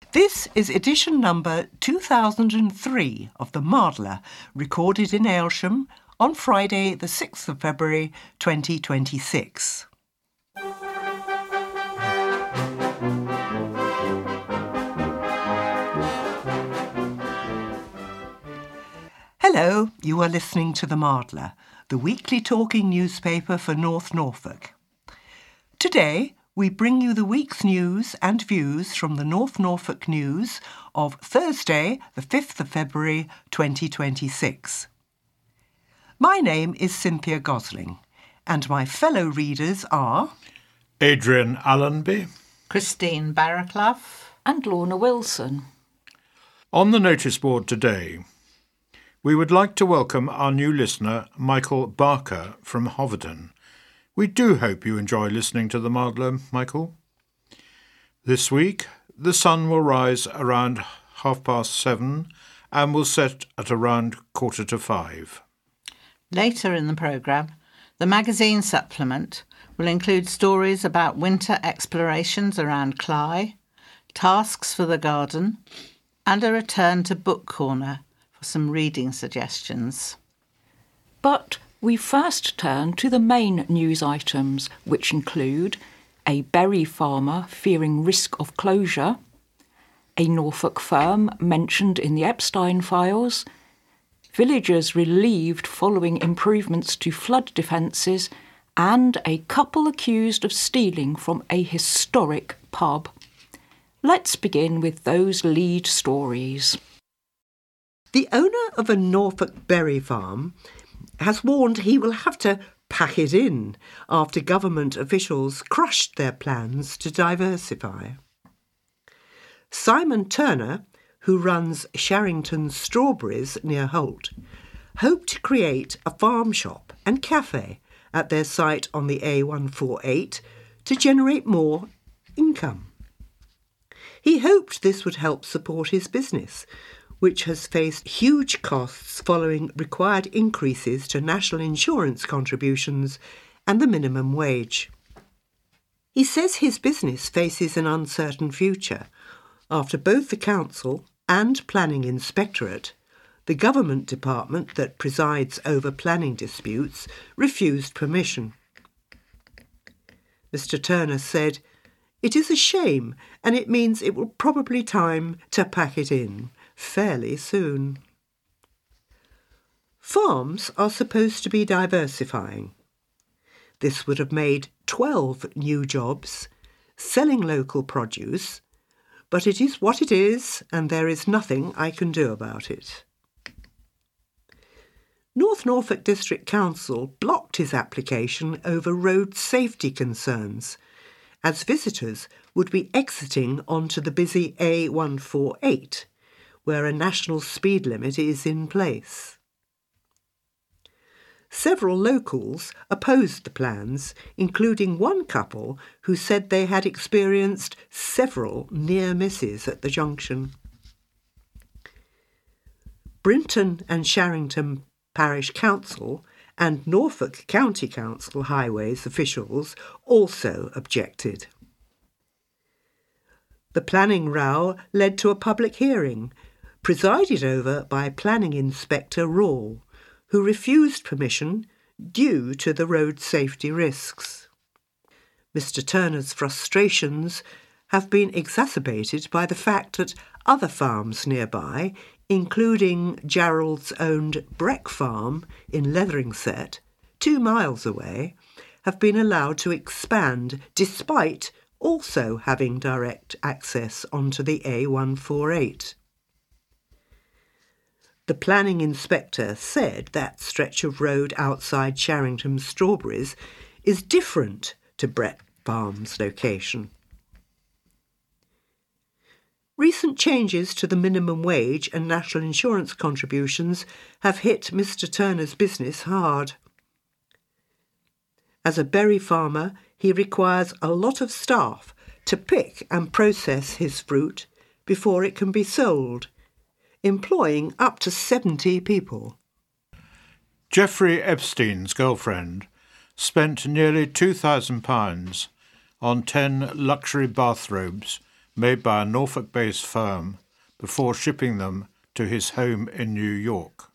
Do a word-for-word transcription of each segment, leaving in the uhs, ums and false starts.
This is edition number two thousand three of the Mardler, recorded in Aylsham on Friday the sixth of February twenty twenty-six. Hello, you are listening to the Mardler, the weekly talking newspaper for North Norfolk. Today, we bring you the week's news and views from the North Norfolk News of Thursday, the fifth of February twenty twenty-six. My name is Cynthia Gosling, and my fellow readers are Adrian Allenby, Christine Barraclough and Lorna Wilson. On the notice board today, we would like to welcome our new listener, Michael Barker from Hoverton. We do hope you enjoy listening to the Mardler, Michael. This week, the sun will rise around half past seven and will set at around quarter to five. Later in the programme, the magazine supplement will include stories about winter explorations around Cley, tasks for the garden, and a return to Book Corner for some reading suggestions. But we first turn to the main news items, which include a berry farmer fearing risk of closure, a Norfolk firm mentioned in the Epstein files, villagers relieved following improvements to flood defences, and a couple accused of stealing from a historic pub. Let's begin with those lead stories. The owner of a Norfolk berry farm has warned he will have to pack it in after government officials crushed their plans to diversify. Simon Turner, who runs Sharrington Strawberries near Holt, hoped to create a farm shop and cafe at their site on the A one forty-eight to generate more income. He hoped this would help support his business, which has faced huge costs following required increases to national insurance contributions and the minimum wage. He says his business faces an uncertain future after both the council and Planning Inspectorate, the government department that presides over planning disputes, refused permission. Mister Turner said, "It is a shame, and it means it will probably time to pack it in fairly soon." Farms are supposed to be diversifying. This would have made twelve new jobs, selling local produce, but it is what it is, and there is nothing I can do about it. North Norfolk District Council blocked his application over road safety concerns, as visitors would be exiting onto the busy A one forty-eight, where a national speed limit is in place. Several locals opposed the plans, including one couple who said they had experienced several near misses at the junction. Brinton and Sharrington Parish Council and Norfolk County Council highways officials also objected. The planning row led to a public hearing, presided over by Planning Inspector Rawle, who refused permission due to the road safety risks. Mister Turner's frustrations have been exacerbated by the fact that other farms nearby, including Gerald's owned Breck Farm in Leatheringset, two miles away, have been allowed to expand despite also having direct access onto the A one forty-eight. The planning inspector said that stretch of road outside Sharrington Strawberries is different to Breck Farm's location. Recent changes to the minimum wage and national insurance contributions have hit Mister Turner's business hard. As a berry farmer, he requires a lot of staff to pick and process his fruit before it can be sold, employing up to seventy people. Jeffrey Epstein's girlfriend spent nearly two thousand pounds on ten luxury bathrobes made by a Norfolk-based firm before shipping them to his home in New York.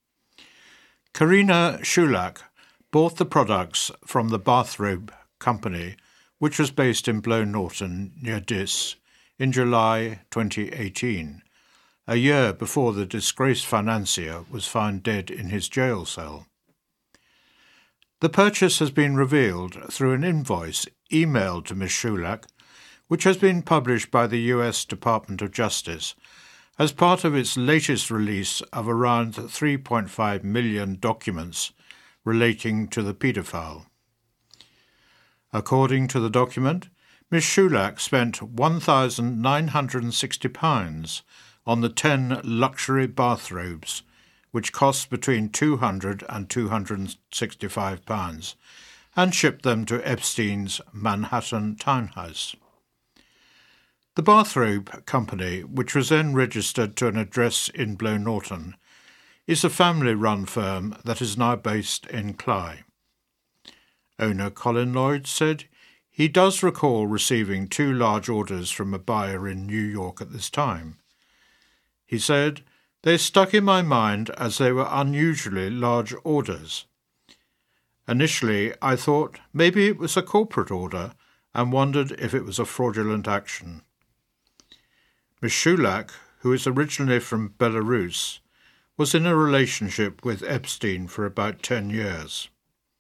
Karina Shulak bought the products from the Bathrobe Company, which was based in Blow Norton near Diss, in July twenty eighteen, a year before the disgraced financier was found dead in his jail cell. The purchase has been revealed through an invoice emailed to Miss Shulak, which has been published by the U S Department of Justice as part of its latest release of around three point five million documents relating to the paedophile. According to the document, Miss Shulak spent one thousand nine hundred sixty pounds on the ten luxury bathrobes, which cost between two hundred and two hundred sixty-five pounds, and shipped them to Epstein's Manhattan townhouse. The Bathrobe Company, which was then registered to an address in Blow Norton, is a family-run firm that is now based in Cley. Owner Colin Lloyd said he does recall receiving two large orders from a buyer in New York at this time. He said, "They stuck in my mind as they were unusually large orders. Initially, I thought maybe it was a corporate order and wondered if it was a fraudulent action." Miss Shulak, who is originally from Belarus, was in a relationship with Epstein for about ten years.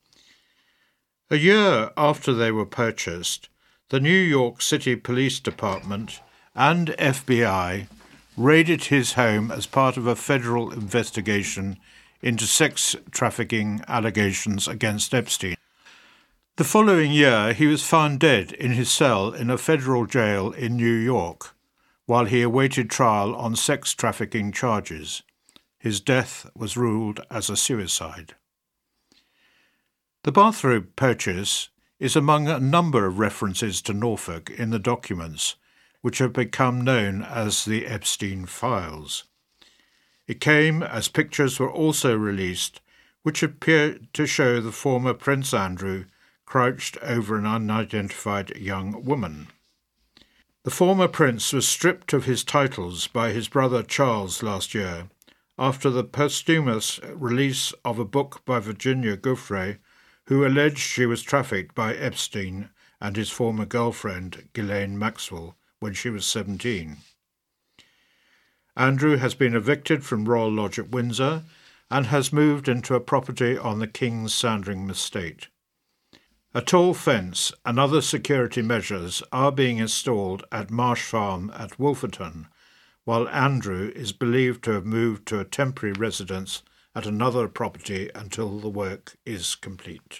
A year after they were purchased, the New York City Police Department and F B I raided his home as part of a federal investigation into sex trafficking allegations against Epstein. The following year, he was found dead in his cell in a federal jail in New York while he awaited trial on sex trafficking charges. His death was ruled as a suicide. The bathrobe purchase is among a number of references to Norfolk in the documents, which have become known as the Epstein Files. It came as pictures were also released, which appear to show the former Prince Andrew crouched over an unidentified young woman. The former prince was stripped of his titles by his brother Charles last year, after the posthumous release of a book by Virginia Giuffre, who alleged she was trafficked by Epstein and his former girlfriend, Ghislaine Maxwell, when she was seventeen. Andrew has been evicted from Royal Lodge at Windsor and has moved into a property on the King's Sandringham estate. A tall fence and other security measures are being installed at Marsh Farm at Wolferton, while Andrew is believed to have moved to a temporary residence at another property until the work is complete.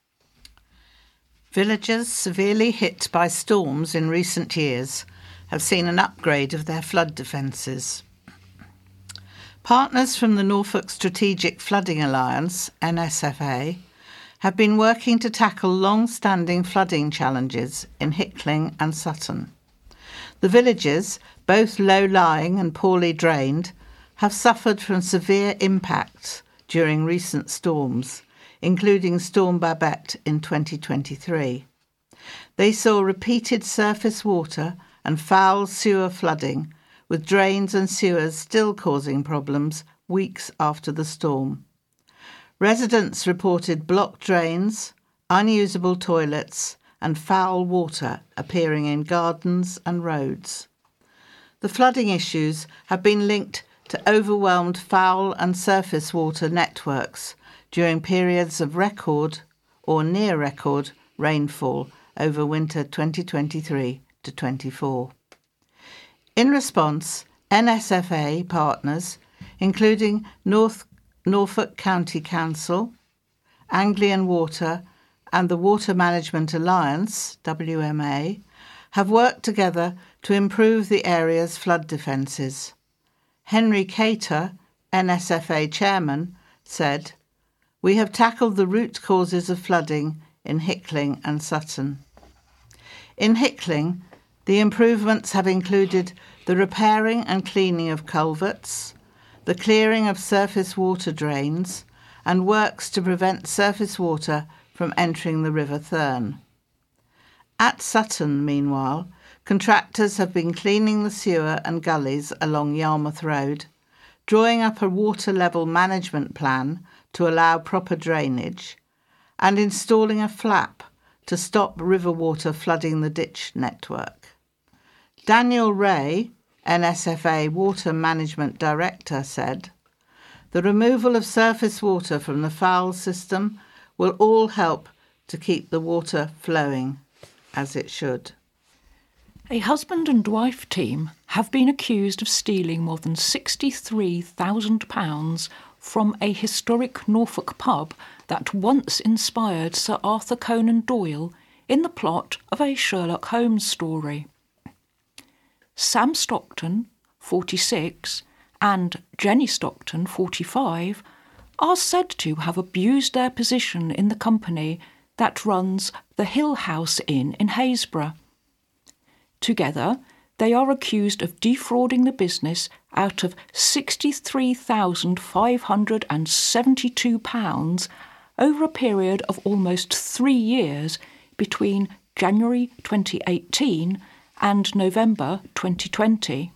Villages severely hit by storms in recent years have seen an upgrade of their flood defences. Partners from the Norfolk Strategic Flooding Alliance, N S F A, have been working to tackle long-standing flooding challenges in Hickling and Sutton. The villages, both low-lying and poorly drained, have suffered from severe impacts during recent storms, including Storm Babette in twenty twenty-three. They saw repeated surface water and foul sewer flooding, with drains and sewers still causing problems weeks after the storm. Residents reported blocked drains, unusable toilets, and foul water appearing in gardens and roads. The flooding issues have been linked to overwhelmed foul and surface water networks during periods of record or near record rainfall over winter twenty twenty-three to twenty-four. In response, N S F A partners, including North Norfolk County Council, Anglian Water and the Water Management Alliance, W M A, have worked together to improve the area's flood defences. Henry Cater, N S F A chairman, said, "We have tackled the root causes of flooding in Hickling and Sutton." In Hickling, the improvements have included the repairing and cleaning of culverts, the clearing of surface water drains, and works to prevent surface water from entering the River Thurne. At Sutton, meanwhile, Contractors have been cleaning the sewer and gullies along Yarmouth Road, drawing up a water level management plan to allow proper drainage, and installing a flap to stop river water flooding the ditch network. Daniel Ray, N S F A Water Management Director, said, "The removal of surface water from the foul system will all help to keep the water flowing as it should." A husband and wife team have been accused of stealing more than sixty-three thousand pounds from a historic Norfolk pub that once inspired Sir Arthur Conan Doyle in the plot of a Sherlock Holmes story. Sam Stockton, forty-six, and Jenny Stockton, forty-five, are said to have abused their position in the company that runs the Hill House Inn in Haysborough. Together, they are accused of defrauding the business out of sixty-three thousand five hundred seventy-two pounds over a period of almost three years between January twenty eighteen and November twenty twenty.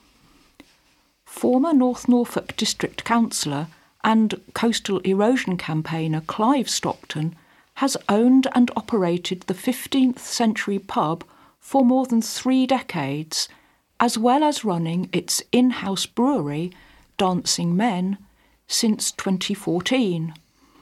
Former North Norfolk District Councillor and coastal erosion campaigner Clive Stockton has owned and operated the fifteenth century pub for more than three decades, as well as running its in-house brewery, Dancing Men, since twenty fourteen.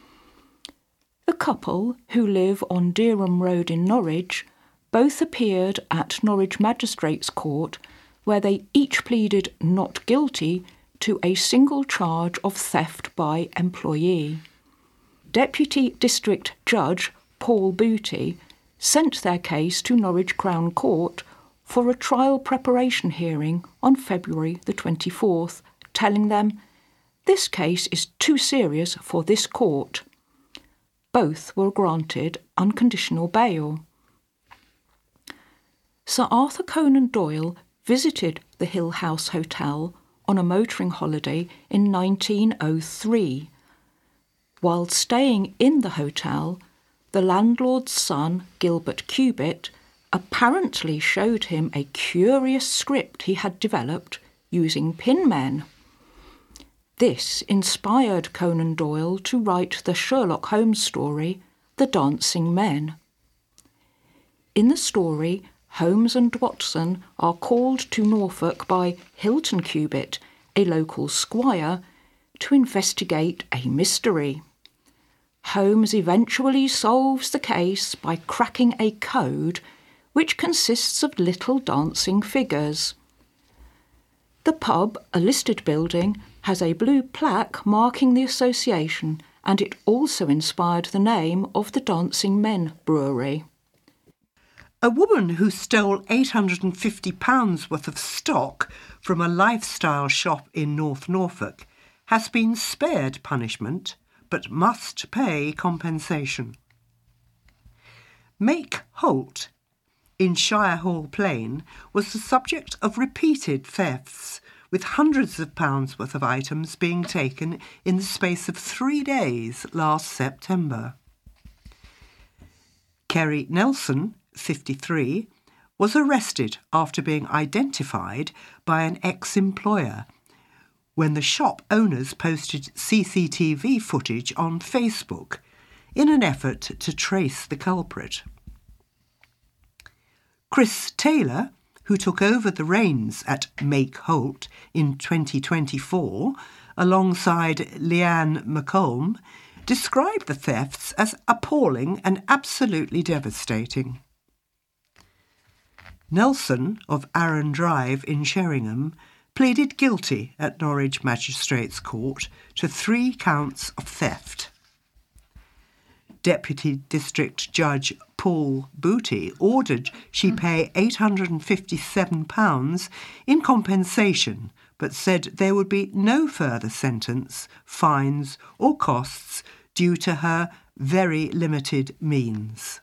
The couple, who live on Dereham Road in Norwich, both appeared at Norwich Magistrates Court, where they each pleaded not guilty to a single charge of theft by employee. Deputy District Judge Paul Booty sent their case to Norwich Crown Court for a trial preparation hearing on February the twenty-fourth, telling them, "This case is too serious for this court." Both were granted unconditional bail. Sir Arthur Conan Doyle visited the Hill House Hotel on a motoring holiday in nineteen oh three. While staying in the hotel, the landlord's son, Gilbert Cubitt, apparently showed him a curious script he had developed using pin men. This inspired Conan Doyle to write the Sherlock Holmes story, The Dancing Men. In the story, Holmes and Watson are called to Norfolk by Hilton Cubitt, a local squire, to investigate a mystery. Holmes eventually solves the case by cracking a code which consists of little dancing figures. The pub, a listed building, has a blue plaque marking the association, and it also inspired the name of the Dancing Men brewery. A woman who stole eight hundred fifty pounds worth of stock from a lifestyle shop in North Norfolk has been spared punishment but must pay compensation. Make Holt in Shire Hall Plain was the subject of repeated thefts, with hundreds of pounds worth of items being taken in the space of three days last September. Kerry Nelson, fifty-three, was arrested after being identified by an ex-employer when the shop owners posted C C T V footage on Facebook in an effort to trace the culprit. Chris Taylor, who took over the reins at Make Holt in twenty twenty-four alongside Leanne McColm, described the thefts as appalling and absolutely devastating. Nelson of Arran Drive in Sheringham pleaded guilty at Norwich Magistrates Court to three counts of theft. Deputy District Judge Paul Booty ordered she pay eight hundred fifty-seven pounds in compensation, but said there would be no further sentence, fines or costs due to her very limited means.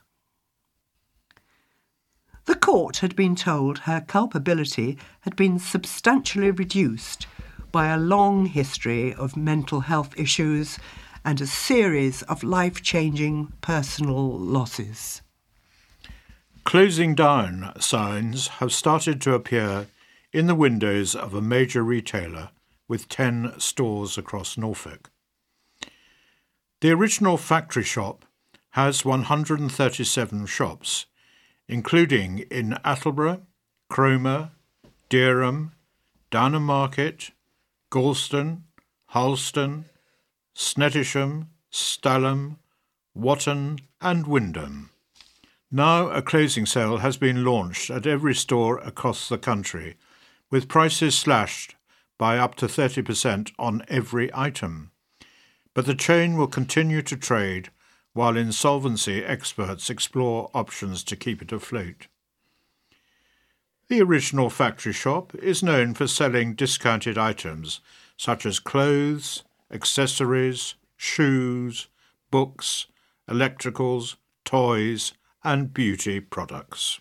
The court had been told her culpability had been substantially reduced by a long history of mental health issues and a series of life-changing personal losses. Closing down signs have started to appear in the windows of a major retailer with ten stores across Norfolk. The original factory shop has one hundred thirty-seven shops, including in Attleborough, Cromer, Dereham, Downham Market, Galston, Harleston, Snettisham, Stalham, Watton and Windham. Now a closing sale has been launched at every store across the country, with prices slashed by up to thirty percent on every item. But the chain will continue to trade while insolvency experts explore options to keep it afloat. The original factory shop is known for selling discounted items such as clothes, accessories, shoes, books, electricals, toys and beauty products.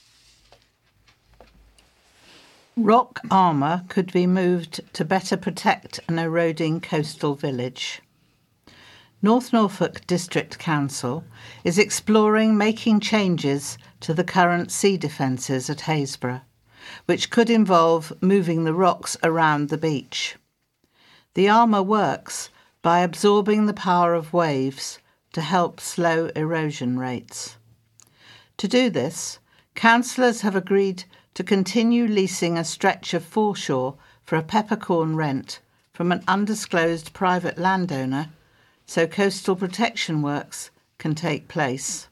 Rock armour could be moved to better protect an eroding coastal village. North Norfolk District Council is exploring making changes to the current sea defences at Haysborough, which could involve moving the rocks around the beach. The armour works by absorbing the power of waves to help slow erosion rates. To do this, councillors have agreed to continue leasing a stretch of foreshore for a peppercorn rent from an undisclosed private landowner so coastal protection works can take place.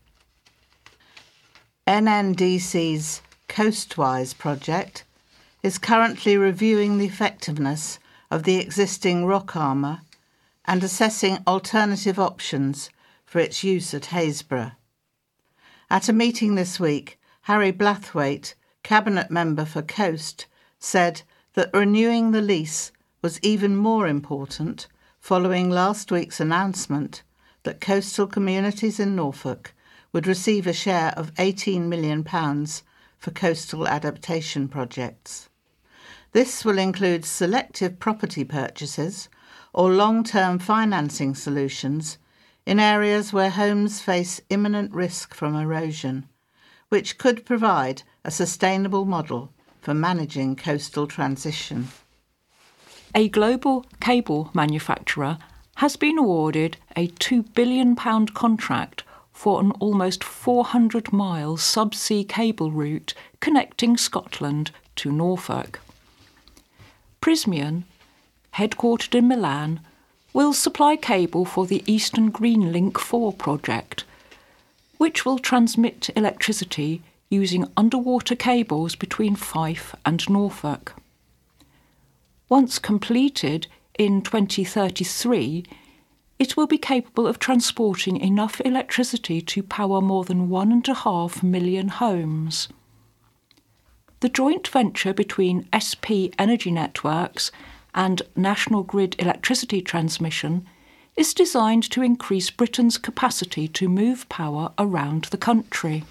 N N D C's Coastwise project is currently reviewing the effectiveness of the existing rock armour and assessing alternative options for its use at Haysborough. At a meeting this week, Harry Blathwaite, Cabinet Member for Coast, said that renewing the lease was even more important following last week's announcement that coastal communities in Norfolk would receive a share of eighteen million pounds for coastal adaptation projects. This will include selective property purchases or long-term financing solutions in areas where homes face imminent risk from erosion, which could provide a sustainable model for managing coastal transition. A global cable manufacturer has been awarded a two billion pounds contract for an almost four hundred mile subsea cable route connecting Scotland to Norfolk. Prysmian, headquartered in Milan, will supply cable for the Eastern Green Link four project, which will transmit electricity using underwater cables between Fife and Norfolk. Once completed in twenty thirty-three, it will be capable of transporting enough electricity to power more than one and a half million homes. The joint venture between S P Energy Networks and National Grid Electricity Transmission is designed to increase Britain's capacity to move power around the country.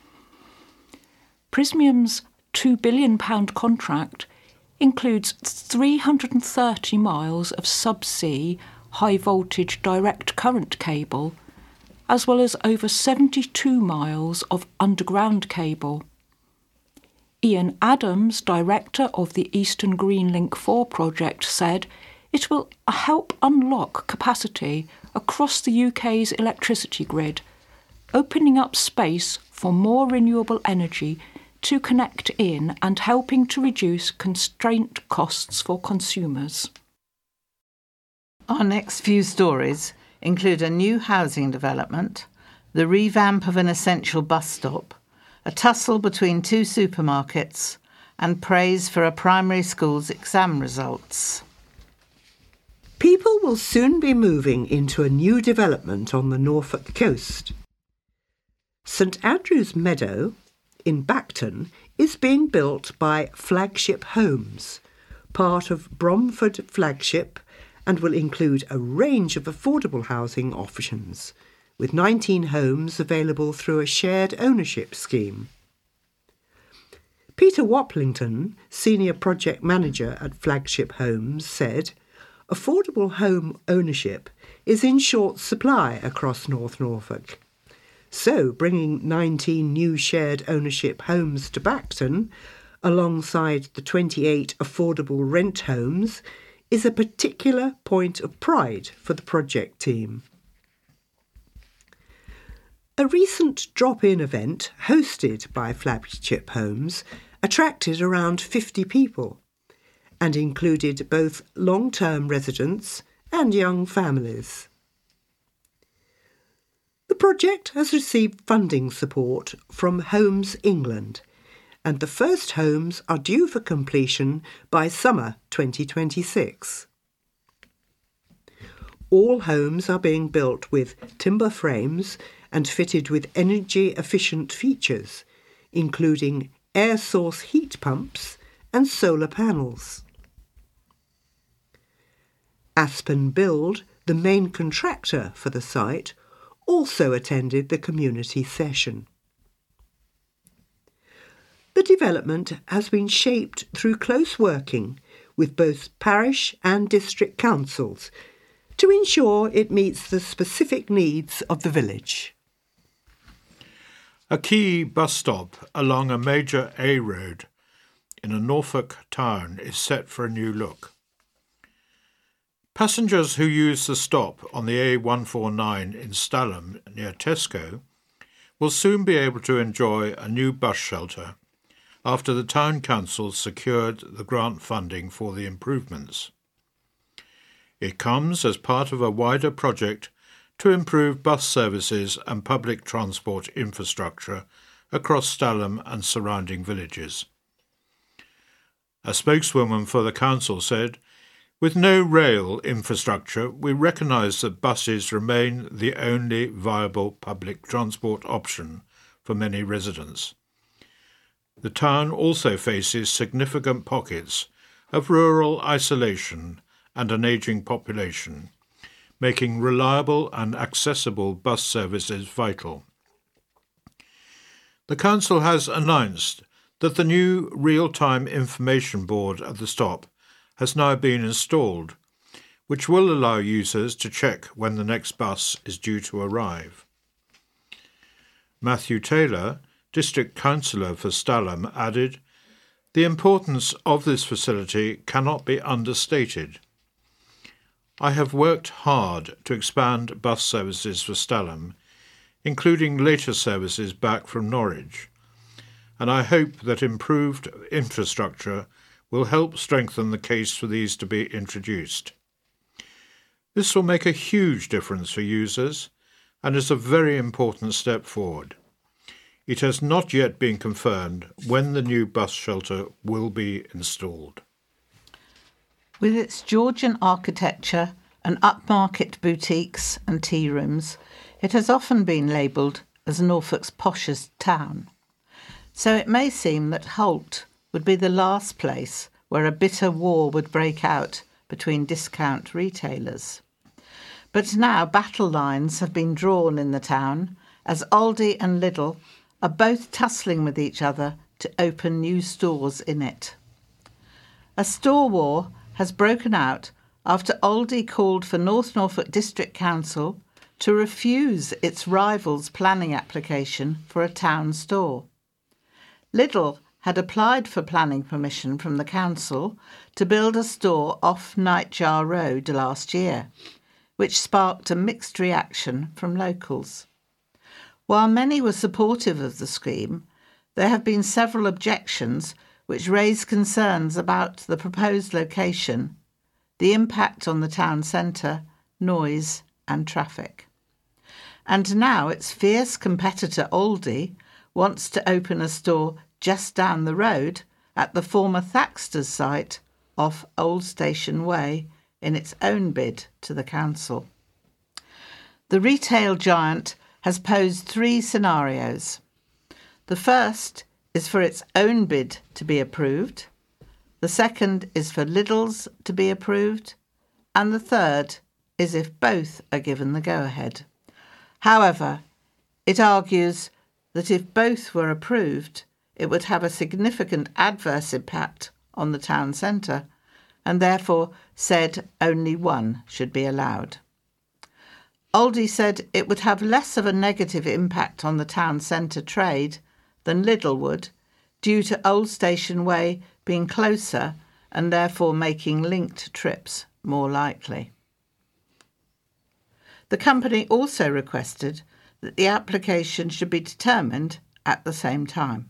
Prysmian's two billion pounds contract includes three hundred thirty miles of subsea high-voltage direct current cable, as well as over seventy-two miles of underground cable. Ian Adams, director of the Eastern Green Link four project, said it will help unlock capacity across the U K's electricity grid, opening up space for more renewable energy to connect in and helping to reduce constraint costs for consumers. Our next few stories include a new housing development, the revamp of an essential bus stop, a tussle between two supermarkets, and praise for a primary school's exam results. People will soon be moving into a new development on the Norfolk coast. St Andrew's Meadow in Bacton is being built by Flagship Homes, part of Bromford Flagship, and will include a range of affordable housing options, with nineteen homes available through a shared ownership scheme. Peter Waplington, Senior Project Manager at Flagship Homes, said, "Affordable home ownership is in short supply across North Norfolk. So bringing nineteen new shared ownership homes to Bacton, alongside the twenty-eight affordable rent homes, is a particular point of pride for the project team. A recent drop-in event hosted by Flagship Homes attracted around fifty people and included both long-term residents and young families. The project has received funding support from Homes England, and the first homes are due for completion by summer twenty twenty-six. All homes are being built with timber frames and fitted with energy-efficient features, including air source heat pumps and solar panels. Aspen Build, the main contractor for the site, also attended the community session. The development has been shaped through close working with both parish and district councils to ensure it meets the specific needs of the village. A key bus stop along a major A road in a Norfolk town is set for a new look. Passengers who use the stop on the A one forty-nine in Stalham near Tesco will soon be able to enjoy a new bus shelter after the town council secured the grant funding for the improvements. It comes as part of a wider project to improve bus services and public transport infrastructure across Stalham and surrounding villages. A spokeswoman for the council said, "With no rail infrastructure, we recognise that buses remain the only viable public transport option for many residents. The town also faces significant pockets of rural isolation and an ageing population, making reliable and accessible bus services vital." The council has announced that the new real-time information board at the stop has now been installed, which will allow users to check when the next bus is due to arrive. Matthew Taylor, District Councillor for Stalham, added, "The importance of this facility cannot be understated. I have worked hard to expand bus services for Stalham, including later services back from Norwich, and I hope that improved infrastructure will help strengthen the case for these to be introduced. This will make a huge difference for users and is a very important step forward. It has not yet been confirmed when the new bus shelter will be installed." With its Georgian architecture and upmarket boutiques and tea rooms, it has often been labelled as Norfolk's poshest town. So it may seem that Holt would be the last place where a bitter war would break out between discount retailers. But now battle lines have been drawn in the town as Aldi and Lidl are both tussling with each other to open new stores in it. A store war has broken out after Aldi called for North Norfolk District Council to refuse its rival's planning application for a town store. Lidl had applied for planning permission from the council to build a store off Nightjar Road last year, which sparked a mixed reaction from locals. While many were supportive of the scheme, there have been several objections which raise concerns about the proposed location, the impact on the town centre, noise and traffic. And now its fierce competitor Aldi wants to open a store just down the road at the former Thaxter's site off Old Station Way in its own bid to the council. The retail giant has posed three scenarios. The first is for its own bid to be approved, the second is for Lidl's to be approved, and the third is if both are given the go-ahead. However, it argues that if both were approved, it would have a significant adverse impact on the town centre, and therefore said only one should be allowed. Aldi said it would have less of a negative impact on the town centre trade than Lidl would, due to Old Station Way being closer and therefore making linked trips more likely. The company also requested that the application should be determined at the same time.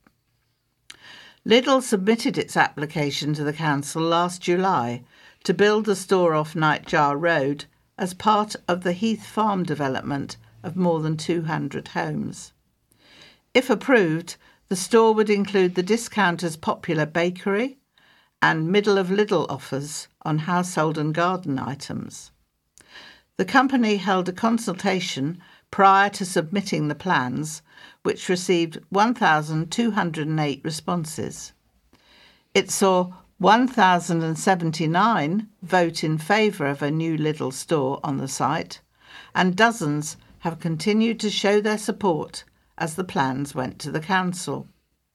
Lidl submitted its application to the council last July to build the store off Nightjar Road as part of the Heath Farm development of more than two hundred homes. If approved, the store would include the discounter's popular bakery and middle of Lidl offers on household and garden items. The company held a consultation prior to submitting the plans, which received one thousand two hundred eight responses. It saw one thousand seventy-nine vote in favour of a new Lidl store on the site, and dozens have continued to show their support as the plans went to the council.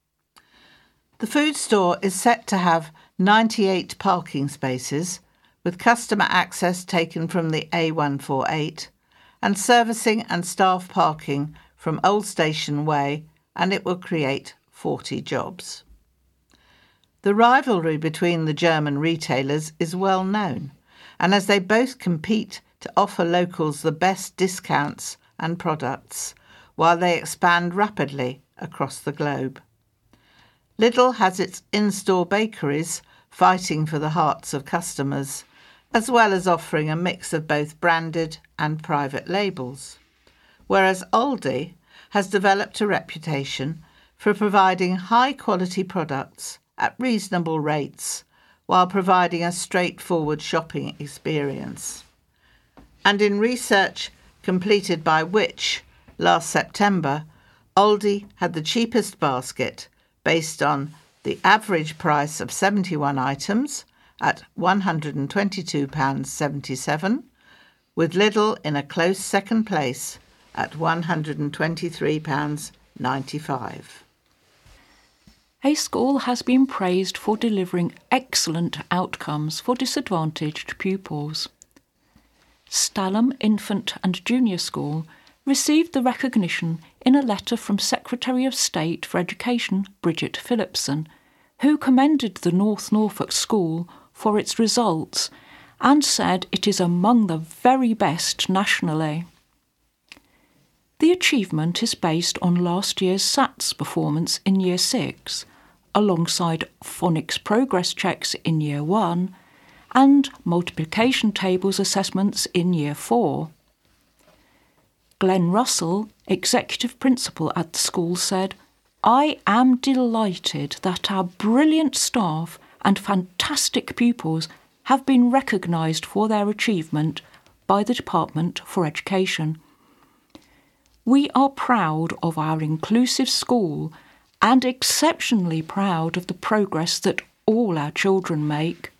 The food store is set to have ninety-eight parking spaces, with customer access taken from the A one forty-eight, and servicing and staff parking from Old Station Way, and it will create forty jobs. The rivalry between the German retailers is well known, and as they both compete to offer locals the best discounts and products, while they expand rapidly across the globe. Lidl has its in-store bakeries fighting for the hearts of customers, as well as offering a mix of both branded and private labels, whereas Aldi has developed a reputation for providing high-quality products at reasonable rates while providing a straightforward shopping experience. And in research completed by Which last September, Aldi had the cheapest basket based on the average price of seventy-one items at one hundred twenty-two pounds seventy-seven, with Lidl in a close second place at one hundred twenty-three pounds ninety-five. A school has been praised for delivering excellent outcomes for disadvantaged pupils. Stalham Infant and Junior School received the recognition in a letter from Secretary of State for Education Bridget Phillipson, who commended the North Norfolk School for its results and said it is among the very best nationally. The achievement is based on last year's S A T S performance in Year six, alongside phonics progress checks in Year one and multiplication tables assessments in Year four. Glenn Russell, Executive Principal at the school, said, "I am delighted that our brilliant staff and fantastic pupils have been recognised for their achievement by the Department for Education. We are proud of our inclusive school and exceptionally proud of the progress that all our children make.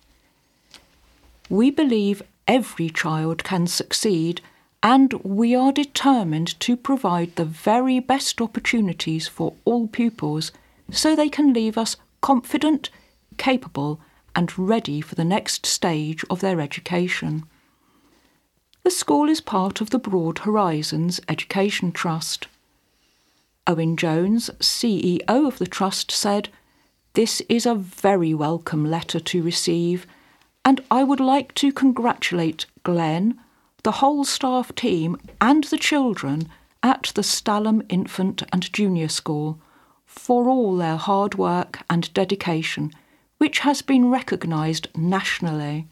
We believe every child can succeed, and we are determined to provide the very best opportunities for all pupils so they can leave us confident, capable and ready for the next stage of their education." The school is part of the Broad Horizons Education Trust. Owen Jones, C E O of the Trust, said, "This is a very welcome letter to receive, and I would like to congratulate Glenn, the whole staff team and the children at the Stalham Infant and Junior School for all their hard work and dedication, which has been recognised nationally."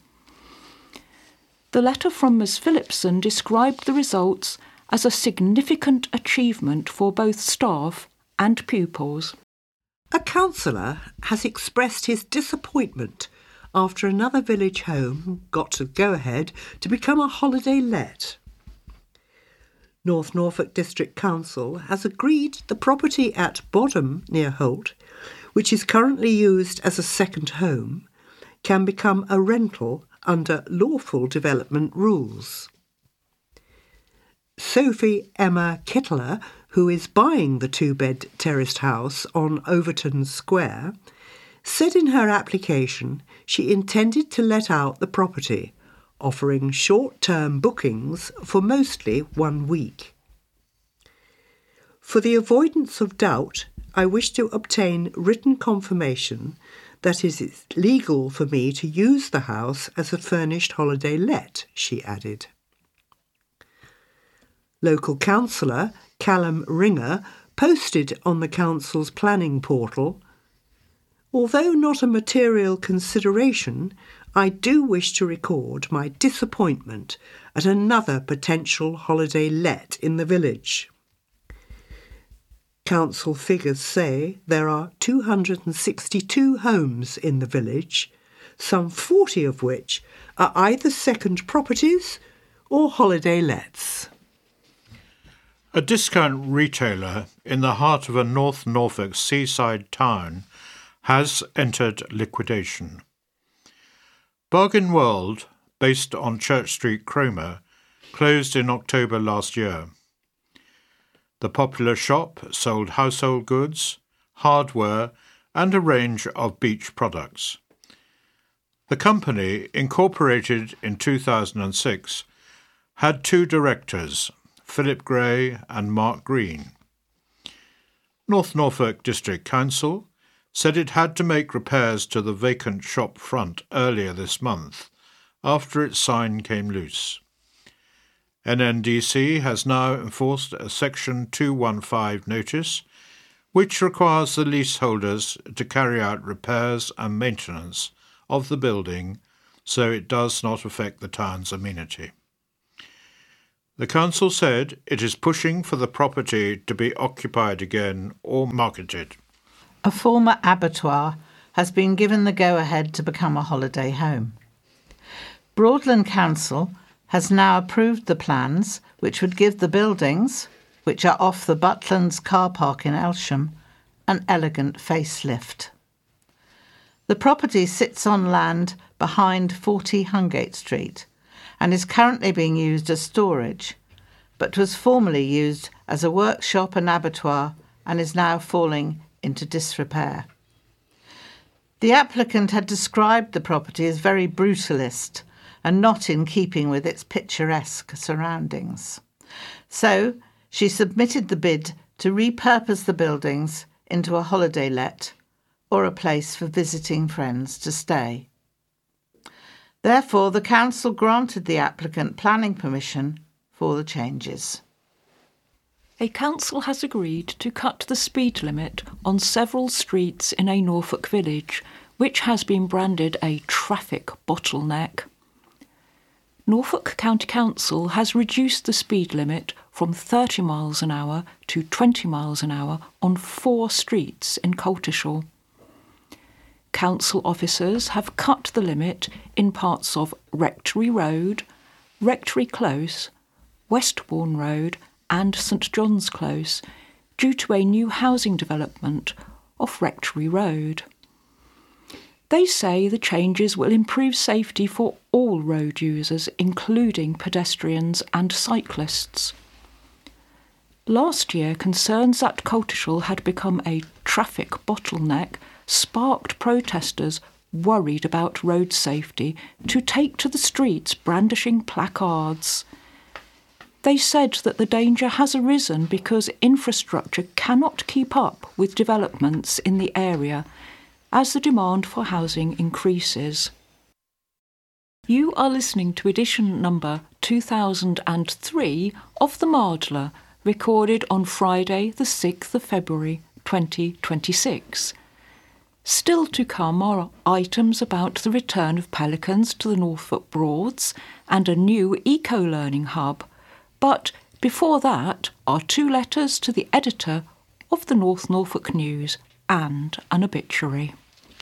The letter from Miz Phillipson described the results as a significant achievement for both staff and pupils. A councillor has expressed his disappointment after another village home got the go-ahead to become a holiday let. North Norfolk District Council has agreed the property at Bodham near Holt, which is currently used as a second home, can become a rental under lawful development rules. Sophie Emma Kittler, who is buying the two-bed terraced house on Overton Square, said in her application she intended to let out the property offering short-term bookings for mostly one week. For the avoidance of doubt, I wish to obtain written confirmation that it is legal for me to use the house as a furnished holiday let, she added. Local councillor Callum Ringer posted on the council's planning portal, "Although not a material consideration, I do wish to record my disappointment at another potential holiday let in the village. Council figures say there are two hundred sixty-two homes in the village, some forty of which are either second properties or holiday lets." A discount retailer in the heart of a North Norfolk seaside town has entered liquidation. Bargain World, based on Church Street, Cromer, closed in October last year. The popular shop sold household goods, hardware, and a range of beach products. The company, incorporated in two thousand six, had two directors, Philip Gray and Mark Green. North Norfolk District Council said it had to make repairs to the vacant shop front earlier this month, after its sign came loose. N N D C has now enforced a Section two fifteen notice, which requires the leaseholders to carry out repairs and maintenance of the building so it does not affect the town's amenity. The council said it is pushing for the property to be occupied again or marketed. A former abattoir has been given the go-ahead to become a holiday home. Broadland Council has now approved the plans which would give the buildings, which are off the Butlands car park in Elsham, an elegant facelift. The property sits on land behind forty Hungate Street and is currently being used as storage, but was formerly used as a workshop and abattoir and is now falling into disrepair. The applicant had described the property as very brutalist and not in keeping with its picturesque surroundings. So she submitted the bid to repurpose the buildings into a holiday let or a place for visiting friends to stay. Therefore, the council granted the applicant planning permission for the changes. A council has agreed to cut the speed limit on several streets in a Norfolk village, which has been branded a traffic bottleneck. Norfolk County Council has reduced the speed limit from thirty miles an hour to twenty miles an hour on four streets in Coltishall. Council officers have cut the limit in parts of Rectory Road, Rectory Close, Westbourne Road and St John's Close due to a new housing development off Rectory Road. They say the changes will improve safety for all road users, including pedestrians and cyclists. Last year, concerns that Coltishall had become a traffic bottleneck sparked protesters worried about road safety to take to the streets brandishing placards. They said that the danger has arisen because infrastructure cannot keep up with developments in the area as the demand for housing increases. You are listening to edition number two thousand three of The Mardler, recorded on Friday the sixth of February twenty twenty-six. Still to come are items about the return of pelicans to the Norfolk Broads and a new eco-learning hub. But before that are two letters to the editor of the North Norfolk News and an obituary.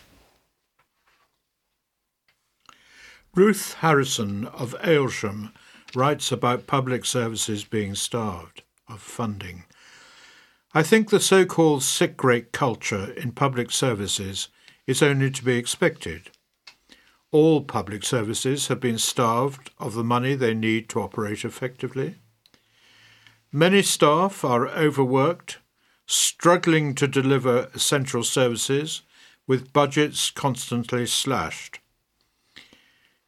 Ruth Harrison of Aylsham writes about public services being starved of funding. I think the so-called sick rate culture in public services is only to be expected. All public services have been starved of the money they need to operate effectively. Many staff are overworked, struggling to deliver essential services with budgets constantly slashed.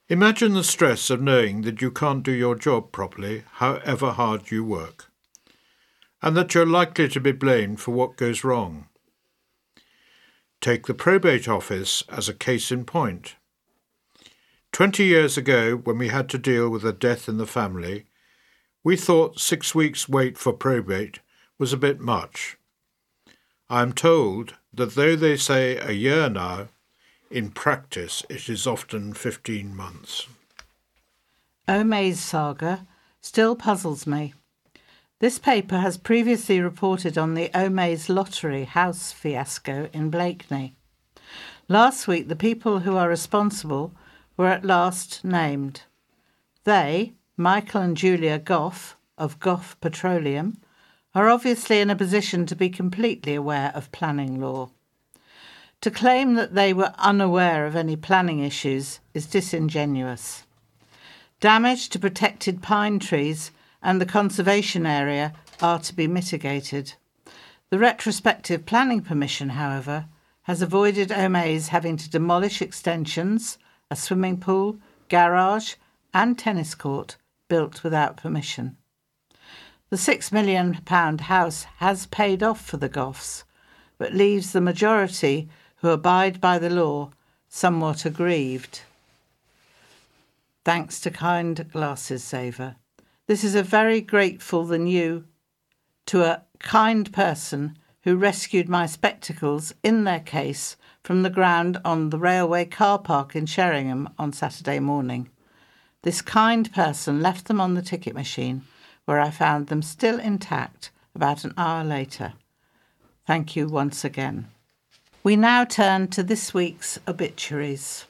Imagine the stress of knowing that you can't do your job properly, however hard you work, and that you're likely to be blamed for what goes wrong. Take the probate office as a case in point. Twenty years ago, when we had to deal with a death in the family, we thought six weeks' wait for probate was a bit much. I am told that though they say a year now, in practice it is often fifteen months. O'May's saga still puzzles me. This paper has previously reported on the O'May's lottery house fiasco in Blakeney. Last week, the people who are responsible were at last named. They, Michael and Julia Goff, of Goff Petroleum, are obviously in a position to be completely aware of planning law. To claim that they were unaware of any planning issues is disingenuous. Damage to protected pine trees and the conservation area are to be mitigated. The retrospective planning permission, however, has avoided O'May's having to demolish extensions, a swimming pool, garage and tennis court built without permission. The six million pound house has paid off for the Goffs, but leaves the majority who abide by the law somewhat aggrieved. Thanks to kind glasses saver. This is a very grateful than you to a kind person who rescued my spectacles in their case from the ground on the railway car park in Sheringham on Saturday morning. This kind person left them on the ticket machine, where I found them still intact about an hour later. Thank you once again. We now turn to this week's obituaries.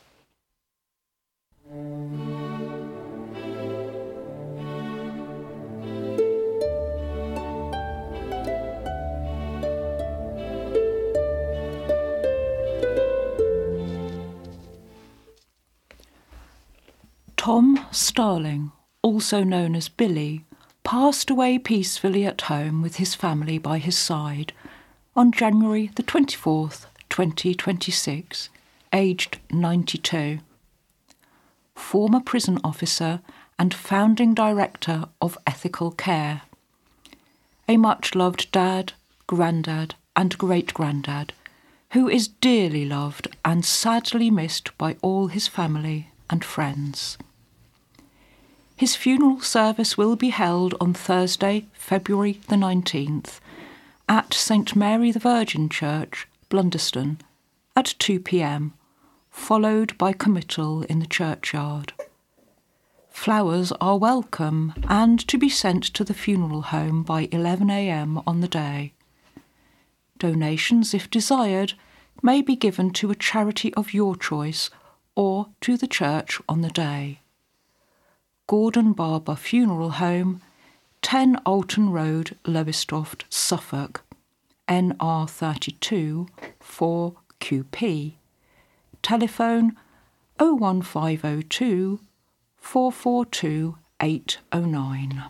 Tom Starling, also known as Billy, passed away peacefully at home with his family by his side on January the twenty-fourth, twenty twenty-six, aged ninety-two. Former prison officer and founding director of Ethical Care. A much-loved dad, grandad and great-granddad, who is dearly loved and sadly missed by all his family and friends. His funeral service will be held on Thursday, February the nineteenth, at Saint Mary the Virgin Church, Blunderston, at two p.m, followed by committal in the churchyard. Flowers are welcome and to be sent to the funeral home by eleven a.m. on the day. Donations, if desired, may be given to a charity of your choice or to the church on the day. Gordon Barber Funeral Home, ten Alton Road, Lowestoft, Suffolk, N R thirty-two four Q P. Telephone oh one five oh two, four four two, eight oh nine.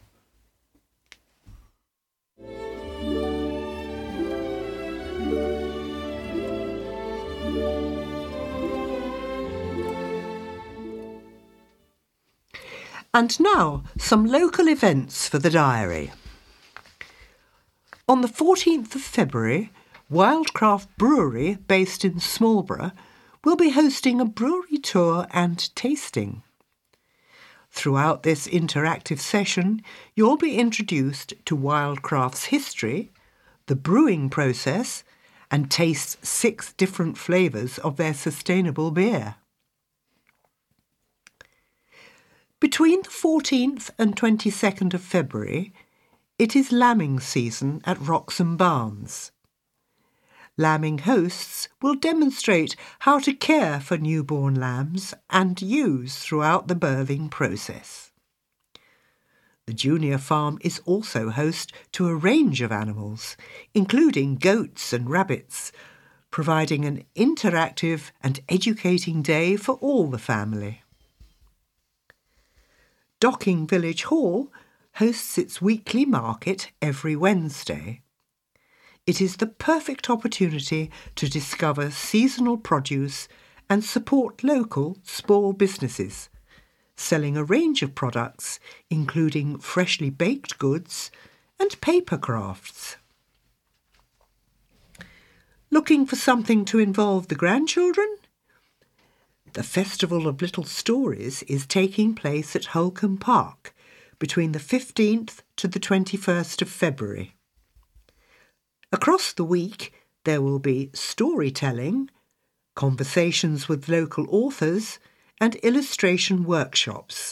And now, some local events for the diary. On the fourteenth of February, Wildcraft Brewery, based in Smallborough, will be hosting a brewery tour and tasting. Throughout this interactive session, you'll be introduced to Wildcraft's history, the brewing process, and taste six different flavours of their sustainable beer. Between the fourteenth and twenty-second of February, it is lambing season at Wroxham Barns. Lambing hosts will demonstrate how to care for newborn lambs and ewes throughout the birthing process. The junior farm is also host to a range of animals, including goats and rabbits, providing an interactive and educating day for all the family. Docking Village Hall hosts its weekly market every Wednesday. It is the perfect opportunity to discover seasonal produce and support local small businesses, selling a range of products including freshly baked goods and paper crafts. Looking for something to involve the grandchildren? The Festival of Little Stories is taking place at Holcombe Park between the fifteenth to the twenty-first of February. Across the week, there will be storytelling, conversations with local authors, and illustration workshops.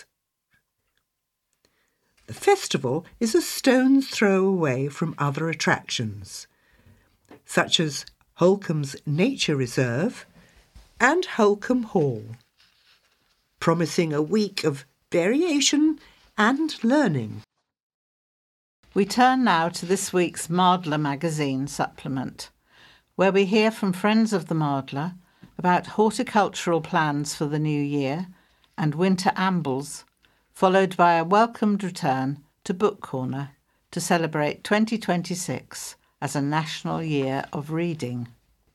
The festival is a stone's throw away from other attractions, such as Holcombe's Nature Reserve and Holcombe Hall, promising a week of variation and learning. We turn now to this week's Mardler magazine supplement, where we hear from friends of the Mardler about horticultural plans for the new year and winter ambles, followed by a welcomed return to Book Corner to celebrate twenty twenty-six as a National Year of Reading.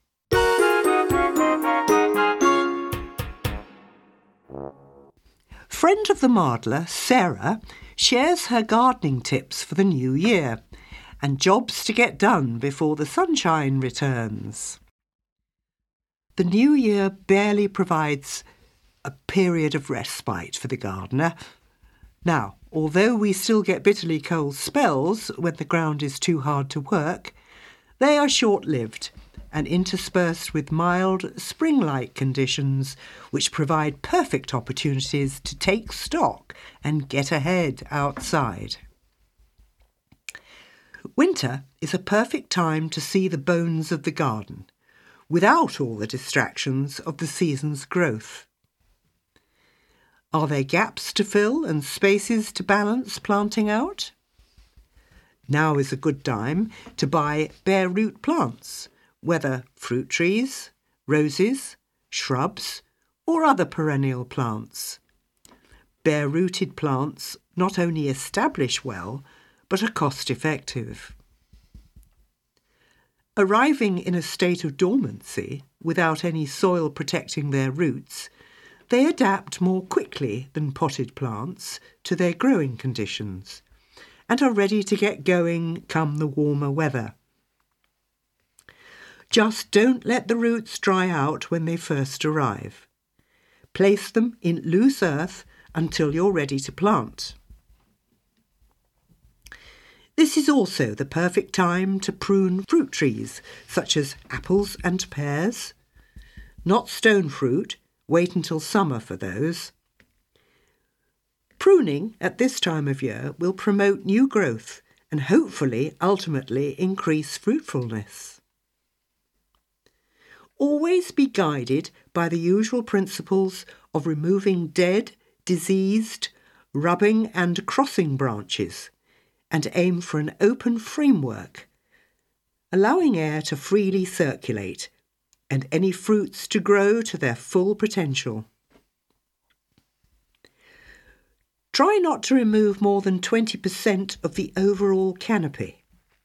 Friend of the Mardler, Sarah, shares her gardening tips for the new year and jobs to get done before the sunshine returns. The new year barely provides a period of respite for the gardener. Now, although we still get bitterly cold spells when the ground is too hard to work, they are short-lived and interspersed with mild, spring-like conditions which provide perfect opportunities to take stock and get ahead outside. Winter is a perfect time to see the bones of the garden, without all the distractions of the season's growth. Are there gaps to fill and spaces to balance planting out? Now is a good time to buy bare root plants, whether fruit trees, roses, shrubs, or other perennial plants. Bare-rooted plants not only establish well, but are cost-effective. Arriving in a state of dormancy, without any soil protecting their roots, they adapt more quickly than potted plants to their growing conditions and are ready to get going come the warmer weather. Just don't let the roots dry out when they first arrive. Place them in loose earth until you're ready to plant. This is also the perfect time to prune fruit trees, such as apples and pears. Not stone fruit, wait until summer for those. Pruning at this time of year will promote new growth and hopefully ultimately increase fruitfulness. Always be guided by the usual principles of removing dead, diseased, rubbing and crossing branches, and aim for an open framework, allowing air to freely circulate and any fruits to grow to their full potential. Try not to remove more than twenty percent of the overall canopy.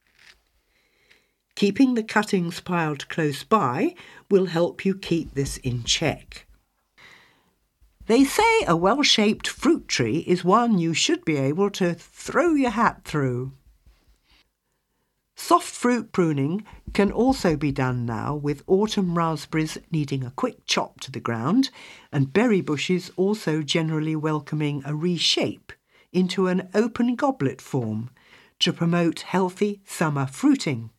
Keeping the cuttings piled close by will help you keep this in check. They say a well-shaped fruit tree is one you should be able to throw your hat through. Soft fruit pruning can also be done now, with autumn raspberries needing a quick chop to the ground and berry bushes also generally welcoming a reshape into an open goblet form to promote healthy summer fruiting.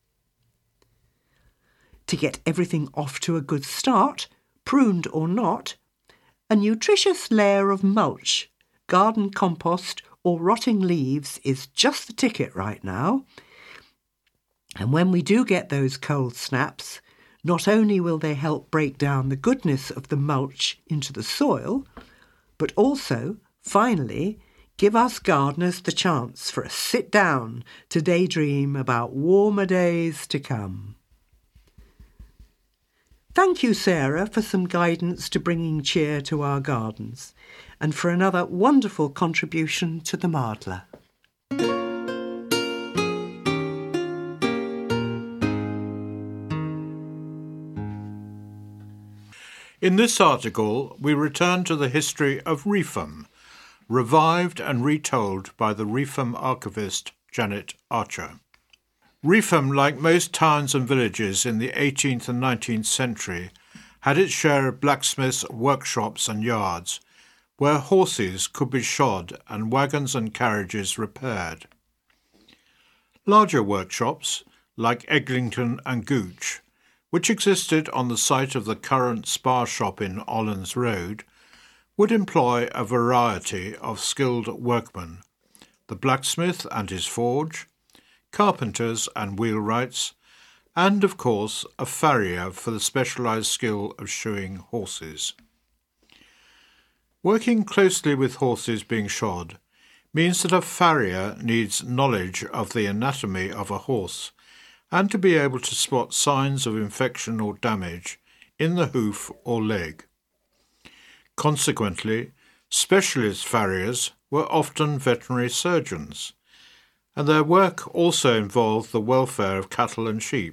To get everything off to a good start, pruned or not, a nutritious layer of mulch, garden compost or rotting leaves is just the ticket right now. And when we do get those cold snaps, not only will they help break down the goodness of the mulch into the soil, but also, finally, give us gardeners the chance for a sit down to daydream about warmer days to come. Thank you, Sarah, for some guidance to bringing cheer to our gardens and for another wonderful contribution to the Mardler. In this article, we return to the history of Reefham, revived and retold by the Reefham archivist Janet Archer. Reefham, like most towns and villages in the eighteenth and nineteenth century, had its share of blacksmiths' workshops and yards, where horses could be shod and wagons and carriages repaired. Larger workshops, like Eglinton and Gooch, which existed on the site of the current Spar shop in Ollens Road, would employ a variety of skilled workmen, the blacksmith and his forge, carpenters and wheelwrights, and, of course, a farrier for the specialised skill of shoeing horses. Working closely with horses being shod means that a farrier needs knowledge of the anatomy of a horse and to be able to spot signs of infection or damage in the hoof or leg. Consequently, specialist farriers were often veterinary surgeons, and their work also involved the welfare of cattle and sheep.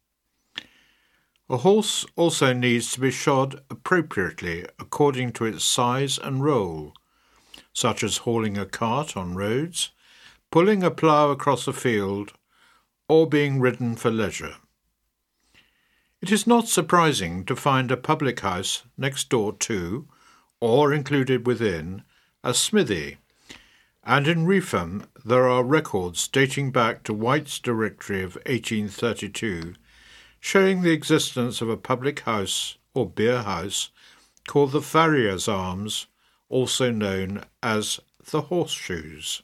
A horse also needs to be shod appropriately according to its size and role, such as hauling a cart on roads, pulling a plough across a field, or being ridden for leisure. It is not surprising to find a public house next door to, or included within, a smithy, and in Reefham there are records dating back to White's Directory of eighteen thirty-two showing the existence of a public house or beer house called the Farrier's Arms, also known as the Horseshoes.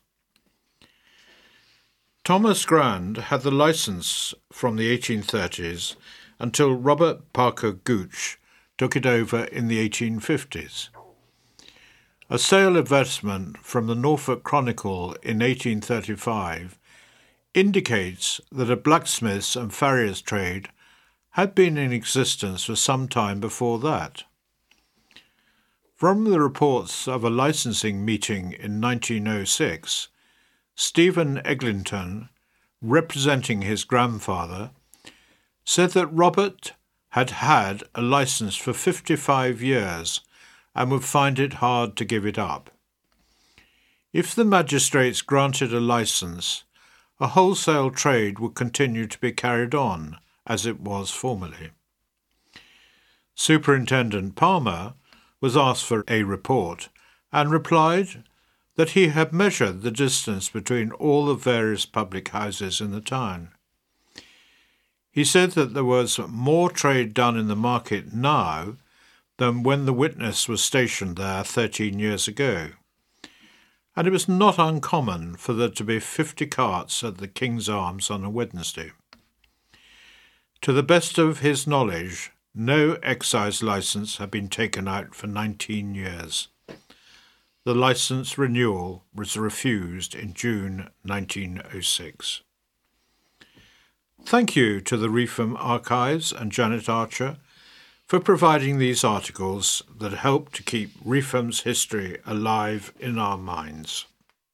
Thomas Grand had the licence from the eighteen thirties until Robert Parker Gooch took it over in the eighteen fifties. A sale advertisement from the Norfolk Chronicle in eighteen thirty-five indicates that a blacksmith's and farrier's trade had been in existence for some time before that. From the reports of a licensing meeting in nineteen oh six, Stephen Eglinton, representing his grandfather, said that Robert had had a licence for fifty-five years and would find it hard to give it up. If the magistrates granted a licence, a wholesale trade would continue to be carried on, as it was formerly. Superintendent Palmer was asked for a report and replied that he had measured the distance between all the various public houses in the town. He said that there was more trade done in the market now than when the witness was stationed there thirteen years ago, and it was not uncommon for there to be fifty carts at the King's Arms on a Wednesday. To the best of his knowledge, no excise licence had been taken out for nineteen years. The licence renewal was refused in June nineteen oh six. Thank you to the Reefham Archives and Janet Archer for providing these articles that help to keep Reefham's history alive in our minds.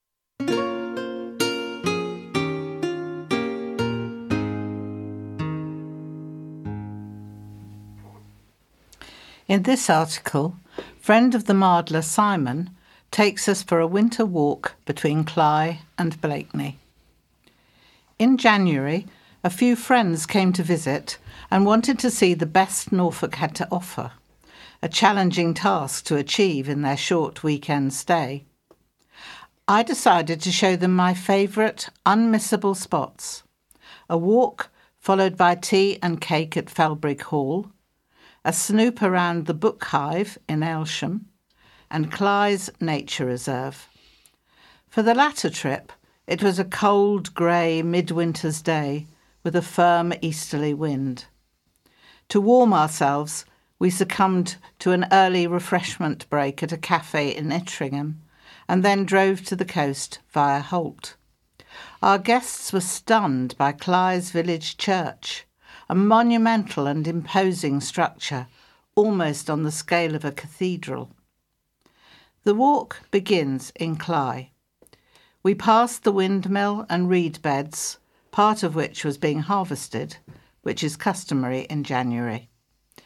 In this article, friend of the Mardler Simon takes us for a winter walk between Cley and Blakeney. In January, a few friends came to visit and wanted to see the best Norfolk had to offer, a challenging task to achieve in their short weekend stay. I decided to show them my favourite unmissable spots, a walk followed by tea and cake at Felbrigg Hall, a snoop around the Book Hive in Aylsham, and Clyde's Nature Reserve. For the latter trip, it was a cold, grey, midwinter's day with a firm easterly wind. To warm ourselves, we succumbed to an early refreshment break at a cafe in Itteringham and then drove to the coast via Holt. Our guests were stunned by Clyde's village church, a monumental and imposing structure, almost on the scale of a cathedral. The walk begins in Cley. We passed the windmill and reed beds, part of which was being harvested, which is customary in January.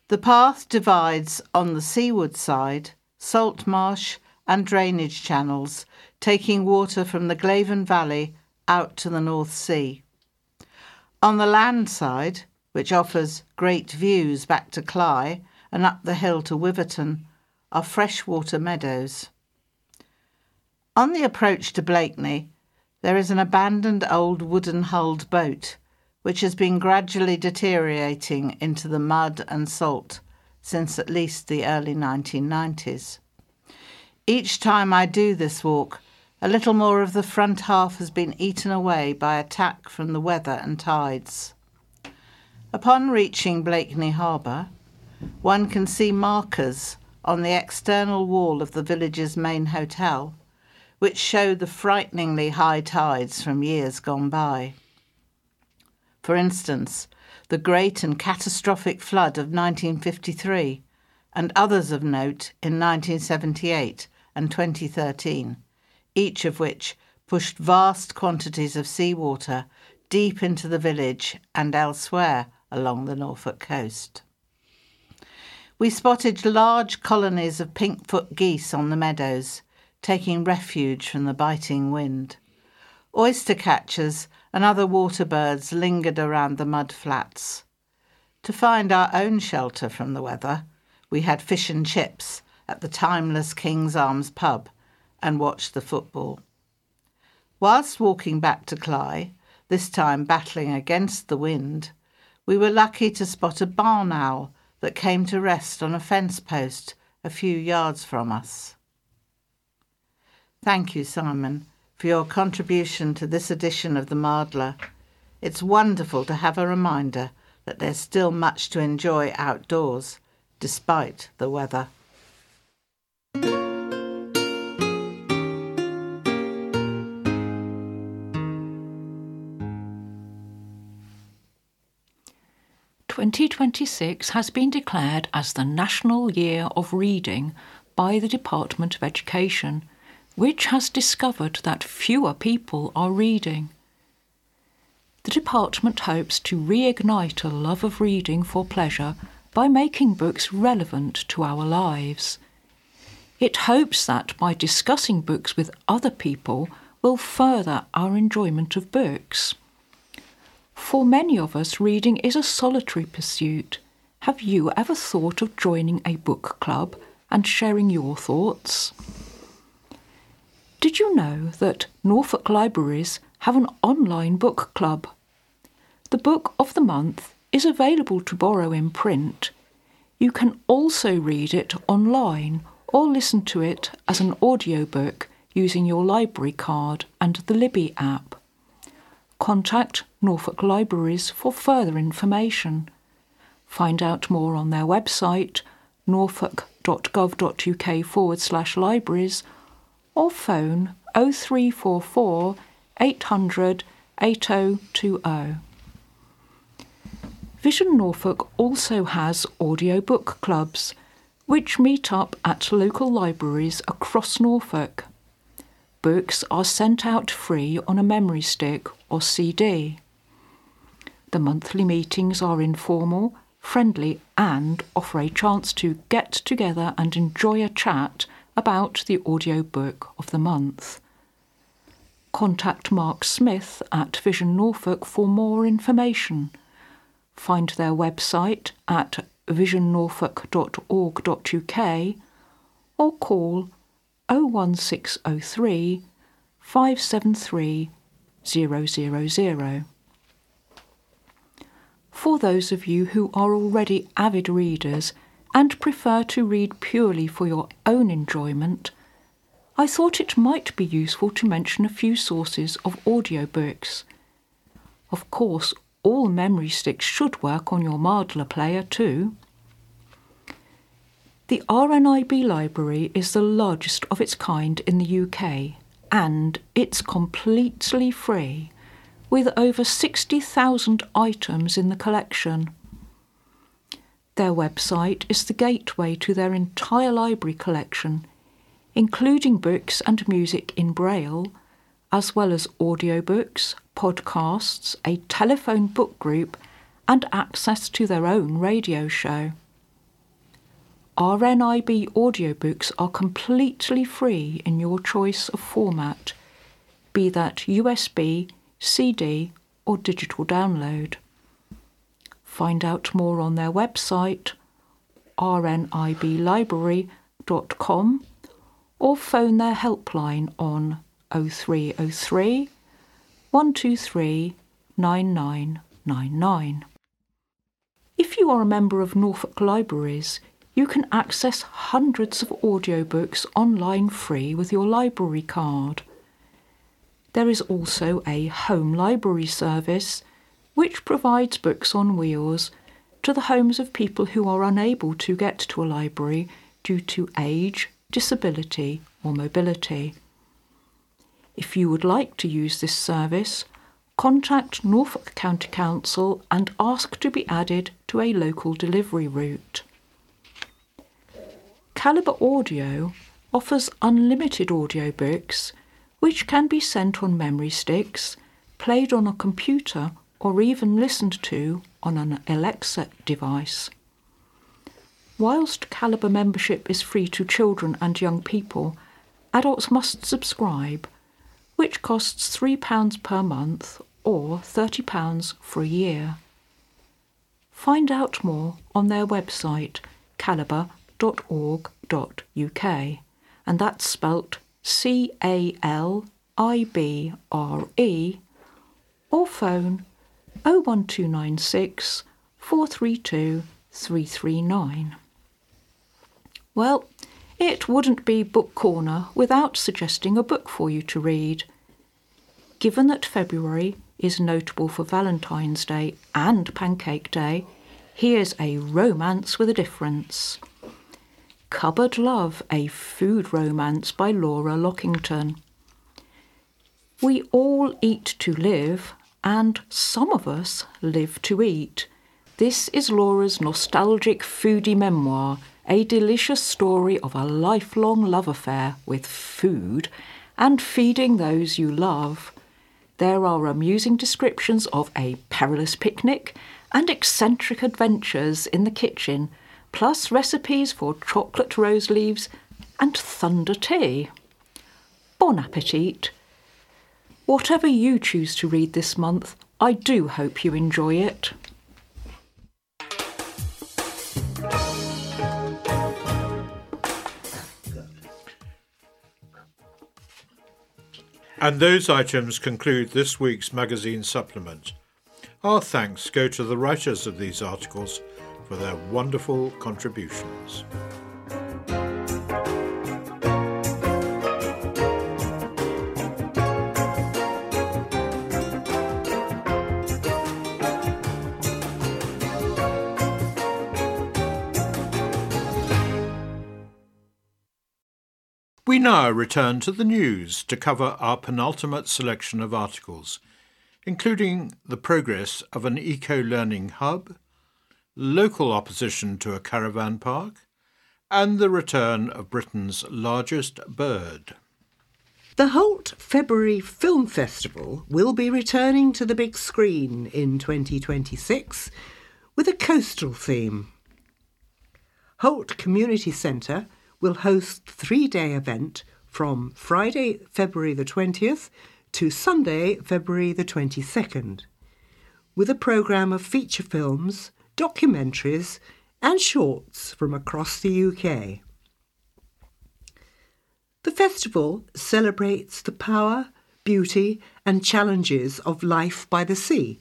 The path divides on the seaward side salt marsh and drainage channels, taking water from the Glaven Valley out to the North Sea. On the land side, which offers great views back to Cley and up the hill to Wiverton, are freshwater meadows. On the approach to Blakeney, there is an abandoned old wooden-hulled boat, which has been gradually deteriorating into the mud and salt since at least the early nineteen nineties. Each time I do this walk, a little more of the front half has been eaten away by attack from the weather and tides. Upon reaching Blakeney Harbour, one can see markers on the external wall of the village's main hotel, which show the frighteningly high tides from years gone by. For instance, the great and catastrophic flood of nineteen fifty-three, and others of note in nineteen seventy-eight and twenty thirteen, each of which pushed vast quantities of seawater deep into the village and elsewhere along the Norfolk coast. We spotted large colonies of pink-foot geese on the meadows, taking refuge from the biting wind. Oyster catchers and other water birds lingered around the mud flats. To find our own shelter from the weather, we had fish and chips at the timeless King's Arms pub and watched the football. Whilst walking back to Cley, this time battling against the wind, we were lucky to spot a barn owl that came to rest on a fence post a few yards from us. Thank you, Simon, for your contribution to this edition of the Mardler. It's wonderful to have a reminder that there's still much to enjoy outdoors, despite the weather. twenty twenty-six has been declared as the National Year of Reading by the Department of Education, which has discovered that fewer people are reading. The department hopes to reignite a love of reading for pleasure by making books relevant to our lives. It hopes that by discussing books with other people will further our enjoyment of books. For many of us, reading is a solitary pursuit. Have you ever thought of joining a book club and sharing your thoughts? Did you know that Norfolk Libraries have an online book club? The Book of the Month is available to borrow in print. You can also read it online or listen to it as an audiobook using your library card and the Libby app. Contact Norfolk Libraries for further information. Find out more on their website, norfolk.gov.uk forward slash libraries, or phone oh three four four, eight hundred, eight oh two oh. Vision Norfolk also has audiobook clubs, which meet up at local libraries across Norfolk. Books are sent out free on a memory stick or C D. The monthly meetings are informal, friendly, and offer a chance to get together and enjoy a chat about the audiobook of the month. Contact Mark Smith at Vision Norfolk for more information. Find their website at vision norfolk dot org dot uk or call oh one six oh three, five seven three, zero zero zero. For those of you who are already avid readers and prefer to read purely for your own enjoyment, I thought it might be useful to mention a few sources of audiobooks. Of course, all memory sticks should work on your Mardler player too. The R N I B library is the largest of its kind in the U K, and it's completely free, with over sixty thousand items in the collection. Their website is the gateway to their entire library collection, including books and music in Braille, as well as audiobooks, podcasts, a telephone book group, and access to their own radio show. R N I B audiobooks are completely free in your choice of format, be that U S B, C D or digital download. Find out more on their website, r n i b library dot com, or phone their helpline on oh three oh three, one two three, nine nine nine nine. If you are a member of Norfolk Libraries, you can access hundreds of audiobooks online free with your library card. There is also a home library service which provides books on wheels to the homes of people who are unable to get to a library due to age, disability or mobility. If you would like to use this service, contact Norfolk County Council and ask to be added to a local delivery route. Calibre Audio offers unlimited audiobooks which can be sent on memory sticks, played on a computer or even listened to on an Alexa device. Whilst Calibre membership is free to children and young people, adults must subscribe, which costs three pounds per month or thirty pounds for a year. Find out more on their website calibre dot org dot u k, and that's spelt C A L I B R E, or phone oh one two nine six, four three two, three three nine. Well, it wouldn't be Book Corner without suggesting a book for you to read. Given that February is notable for Valentine's Day and Pancake Day, here's a romance with a difference. Cupboard Love, a food romance by Laura Lockington. We all eat to live, and some of us live to eat. This is Laura's nostalgic foodie memoir, a delicious story of a lifelong love affair with food and feeding those you love. There are amusing descriptions of a perilous picnic and eccentric adventures in the kitchen, plus recipes for chocolate rose leaves and thunder tea. Bon appetit! Whatever you choose to read this month, I do hope you enjoy it. And those items conclude this week's magazine supplement. Our thanks go to the writers of these articles for their wonderful contributions. We now return to the news to cover our penultimate selection of articles, including the progress of an eco-learning hub, local opposition to a caravan park, and the return of Britain's largest bird. The Holt February Film Festival will be returning to the big screen in twenty twenty-six with a coastal theme. Holt Community Centre will host a three-day event from Friday, February the twentieth to Sunday, February the twenty-second, with a programme of feature films, documentaries and shorts from across the U K. The festival celebrates the power, beauty and challenges of life by the sea.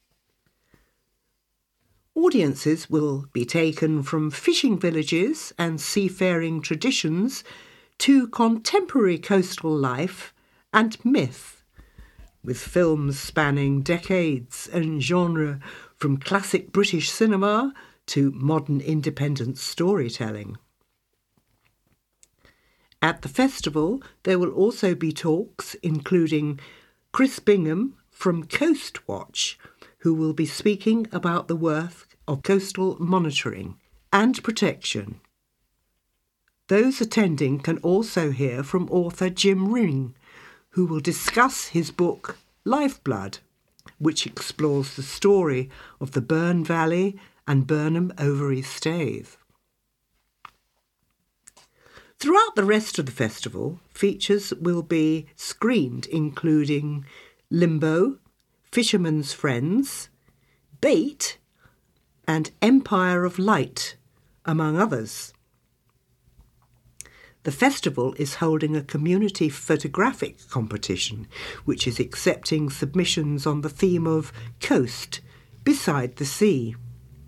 Audiences will be taken from fishing villages and seafaring traditions to contemporary coastal life and myth, with films spanning decades and genre from classic British cinema to modern independent storytelling. At the festival, there will also be talks including Chris Bingham from Coast Watch, who will be speaking about the worth of coastal monitoring and protection. Those attending can also hear from author Jim Ring, who will discuss his book Lifeblood, which explores the story of the Burn Valley and Burnham Overy Staithe. Throughout the rest of the festival, features will be screened including Limbo, Fisherman's Friends, Bait and Empire of Light, among others. The festival is holding a community photographic competition, which is accepting submissions on the theme of Coast, Beside the Sea.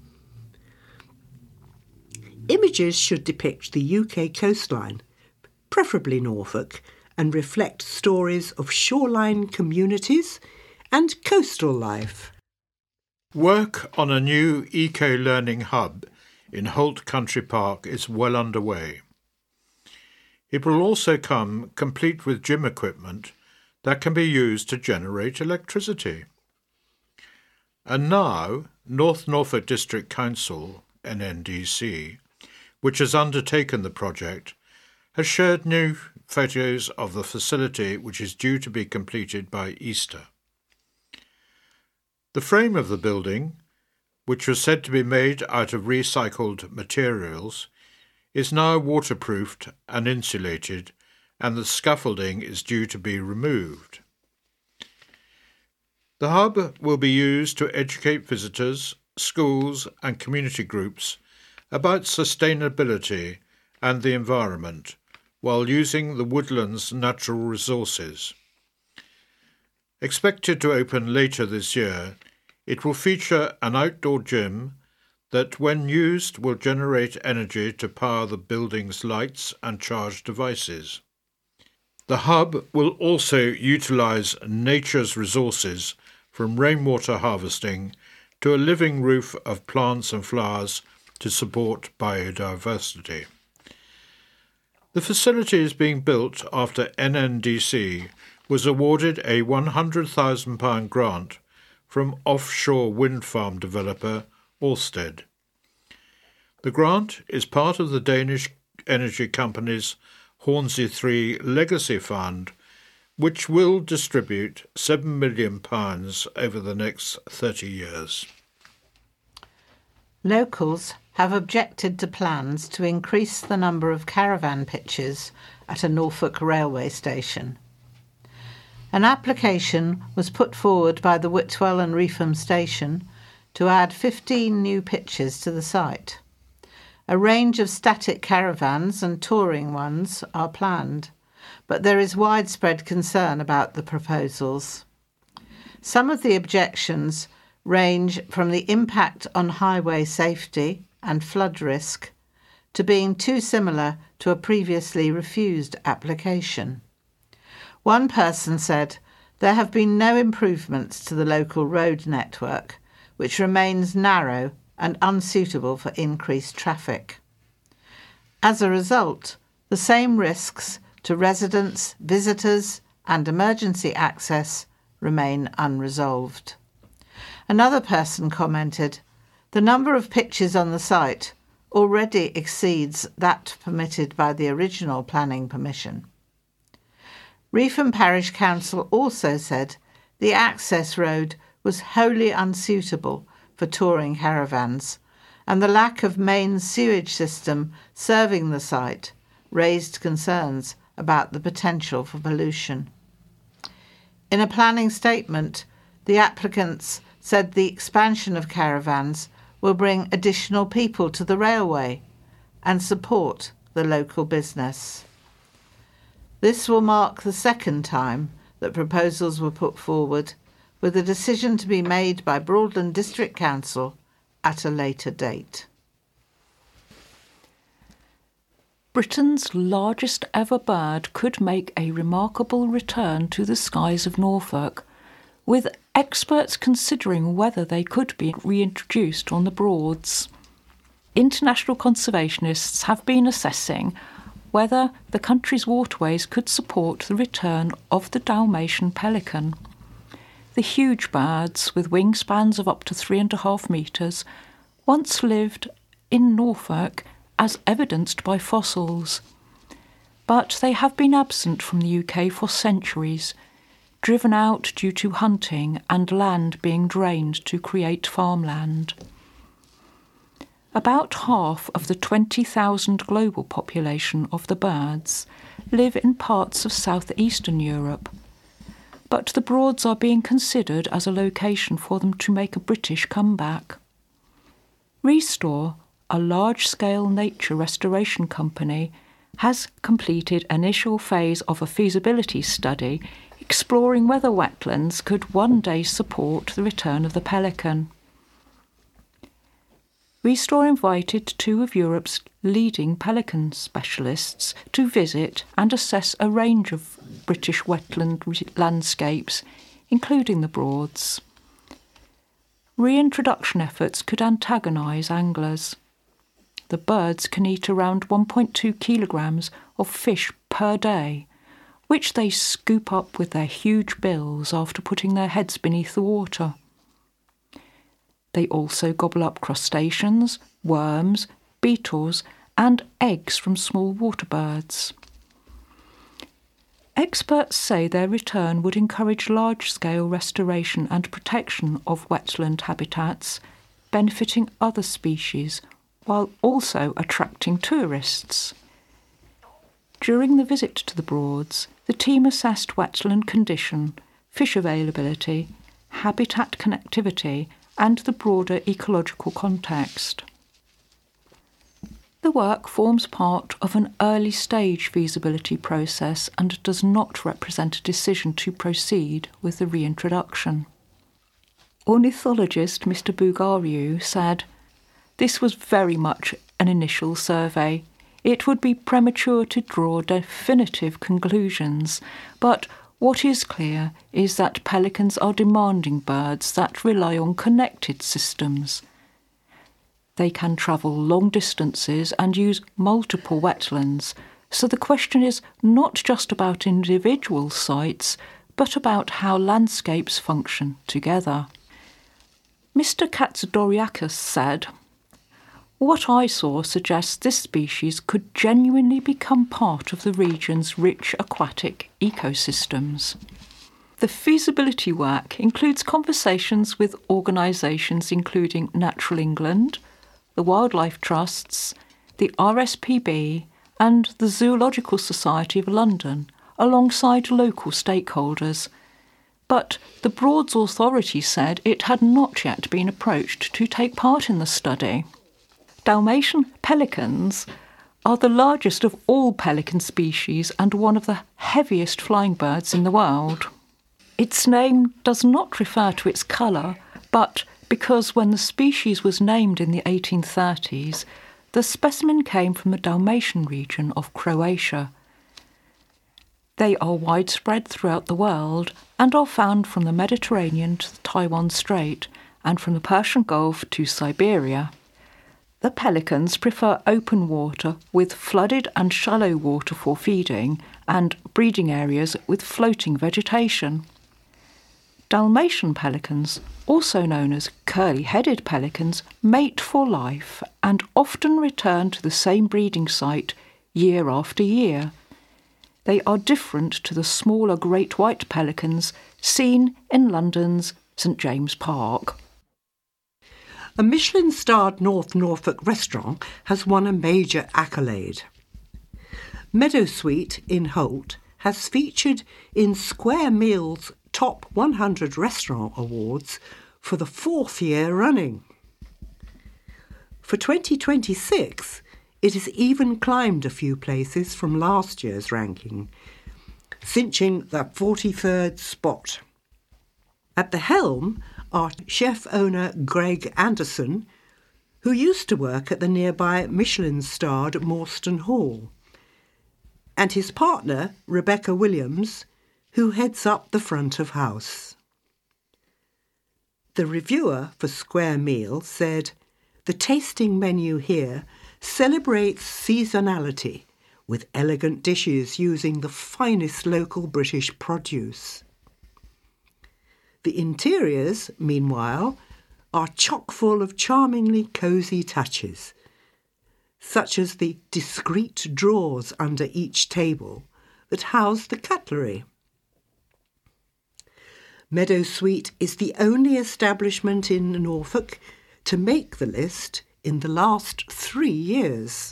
Images should depict the U K coastline, preferably Norfolk, and reflect stories of shoreline communities and coastal life. Work on a new eco-learning hub in Holt Country Park is well underway. It will also come complete with gym equipment that can be used to generate electricity. And now, North Norfolk District Council, N N D C, which has undertaken the project, has shared new photos of the facility which is due to be completed by Easter. The frame of the building, which was said to be made out of recycled materials, is now waterproofed and insulated, and the scaffolding is due to be removed. The hub will be used to educate visitors, schools and community groups about sustainability and the environment while using the woodland's natural resources. Expected to open later this year, it will feature an outdoor gym that, when used, will generate energy to power the building's lights and charge devices. The hub will also utilise nature's resources, from rainwater harvesting to a living roof of plants and flowers to support biodiversity. The facility is being built after N N D C was awarded a one hundred thousand pounds grant from offshore wind farm developer Ørsted. The grant is part of the Danish energy company's Hornsea three Legacy Fund, which will distribute seven million pounds over the next thirty years. Locals have objected to plans to increase the number of caravan pitches at a Norfolk railway station. An application was put forward by the Whitwell and Reefham station to add fifteen new pitches to the site. A range of static caravans and touring ones are planned, but there is widespread concern about the proposals. Some of the objections range from the impact on highway safety and flood risk to being too similar to a previously refused application. One person said, "There have been no improvements to the local road network, which remains narrow and unsuitable for increased traffic. As a result, the same risks to residents, visitors and emergency access remain unresolved." Another person commented, "The number of pitches on the site already exceeds that permitted by the original planning permission." Reefham Parish Council also said the access road was wholly unsuitable for touring caravans, and the lack of main sewage system serving the site raised concerns about the potential for pollution. In a planning statement, the applicants said the expansion of caravans will bring additional people to the railway and support the local business. This will mark the second time that proposals were put forward, with a decision to be made by Broadland District Council at a later date. Britain's largest ever bird could make a remarkable return to the skies of Norfolk, with experts considering whether they could be reintroduced on the Broads. International conservationists have been assessing whether the country's waterways could support the return of the Dalmatian pelican. The huge birds, with wingspans of up to three and a half metres, once lived in Norfolk as evidenced by fossils. But they have been absent from the U K for centuries, driven out due to hunting and land being drained to create farmland. About half of the twenty thousand global population of the birds live in parts of southeastern Europe, but the Broads are being considered as a location for them to make a British comeback. Restore, a large-scale nature restoration company, has completed an initial phase of a feasibility study exploring whether wetlands could one day support the return of the pelican. Restore invited two of Europe's leading pelican specialists to visit and assess a range of British wetland re- landscapes, including the Broads. Reintroduction efforts could antagonise anglers. The birds can eat around one point two kilograms of fish per day, which they scoop up with their huge bills after putting their heads beneath the water. They also gobble up crustaceans, worms, beetles, and eggs from small water birds. Experts say their return would encourage large-scale restoration and protection of wetland habitats, benefiting other species, while also attracting tourists. During the visit to the Broads, the team assessed wetland condition, fish availability, habitat connectivity, and the broader ecological context. The work forms part of an early-stage feasibility process and does not represent a decision to proceed with the reintroduction. Ornithologist Mister Bugariu said, "This was very much an initial survey. It would be premature to draw definitive conclusions, but what is clear is that pelicans are demanding birds that rely on connected systems. They can travel long distances and use multiple wetlands, so the question is not just about individual sites, but about how landscapes function together." Mister Katsudoriakis said, "What I saw suggests this species could genuinely become part of the region's rich aquatic ecosystems." The feasibility work includes conversations with organisations including Natural England, the Wildlife Trusts, the R S P B and the Zoological Society of London, alongside local stakeholders. But the Broads Authority said it had not yet been approached to take part in the study. Dalmatian pelicans are the largest of all pelican species and one of the heaviest flying birds in the world. Its name does not refer to its colour, but because when the species was named in the eighteen thirties, the specimen came from the Dalmatian region of Croatia. They are widespread throughout the world and are found from the Mediterranean to the Taiwan Strait and from the Persian Gulf to Siberia. The pelicans prefer open water with flooded and shallow water for feeding and breeding areas with floating vegetation. Dalmatian pelicans, also known as curly-headed pelicans, mate for life and often return to the same breeding site year after year. They are different to the smaller great white pelicans seen in London's St James Park. A Michelin-starred North Norfolk restaurant has won a major accolade. Meadowsweet in Holt has featured in Square Meal's Top one hundred Restaurant Awards for the fourth year running. For twenty twenty-six, it has even climbed a few places from last year's ranking, cinching the forty-third spot. At the helm are chef-owner Greg Anderson, who used to work at the nearby Michelin-starred Morstan Hall, and his partner, Rebecca Williams, who heads up the front of house. The reviewer for Square Meal said, "The tasting menu here celebrates seasonality with elegant dishes using the finest local British produce." The interiors, meanwhile, are chock full of charmingly cosy touches, such as the discreet drawers under each table that house the cutlery. Meadowsweet is the only establishment in Norfolk to make the list in the last three years.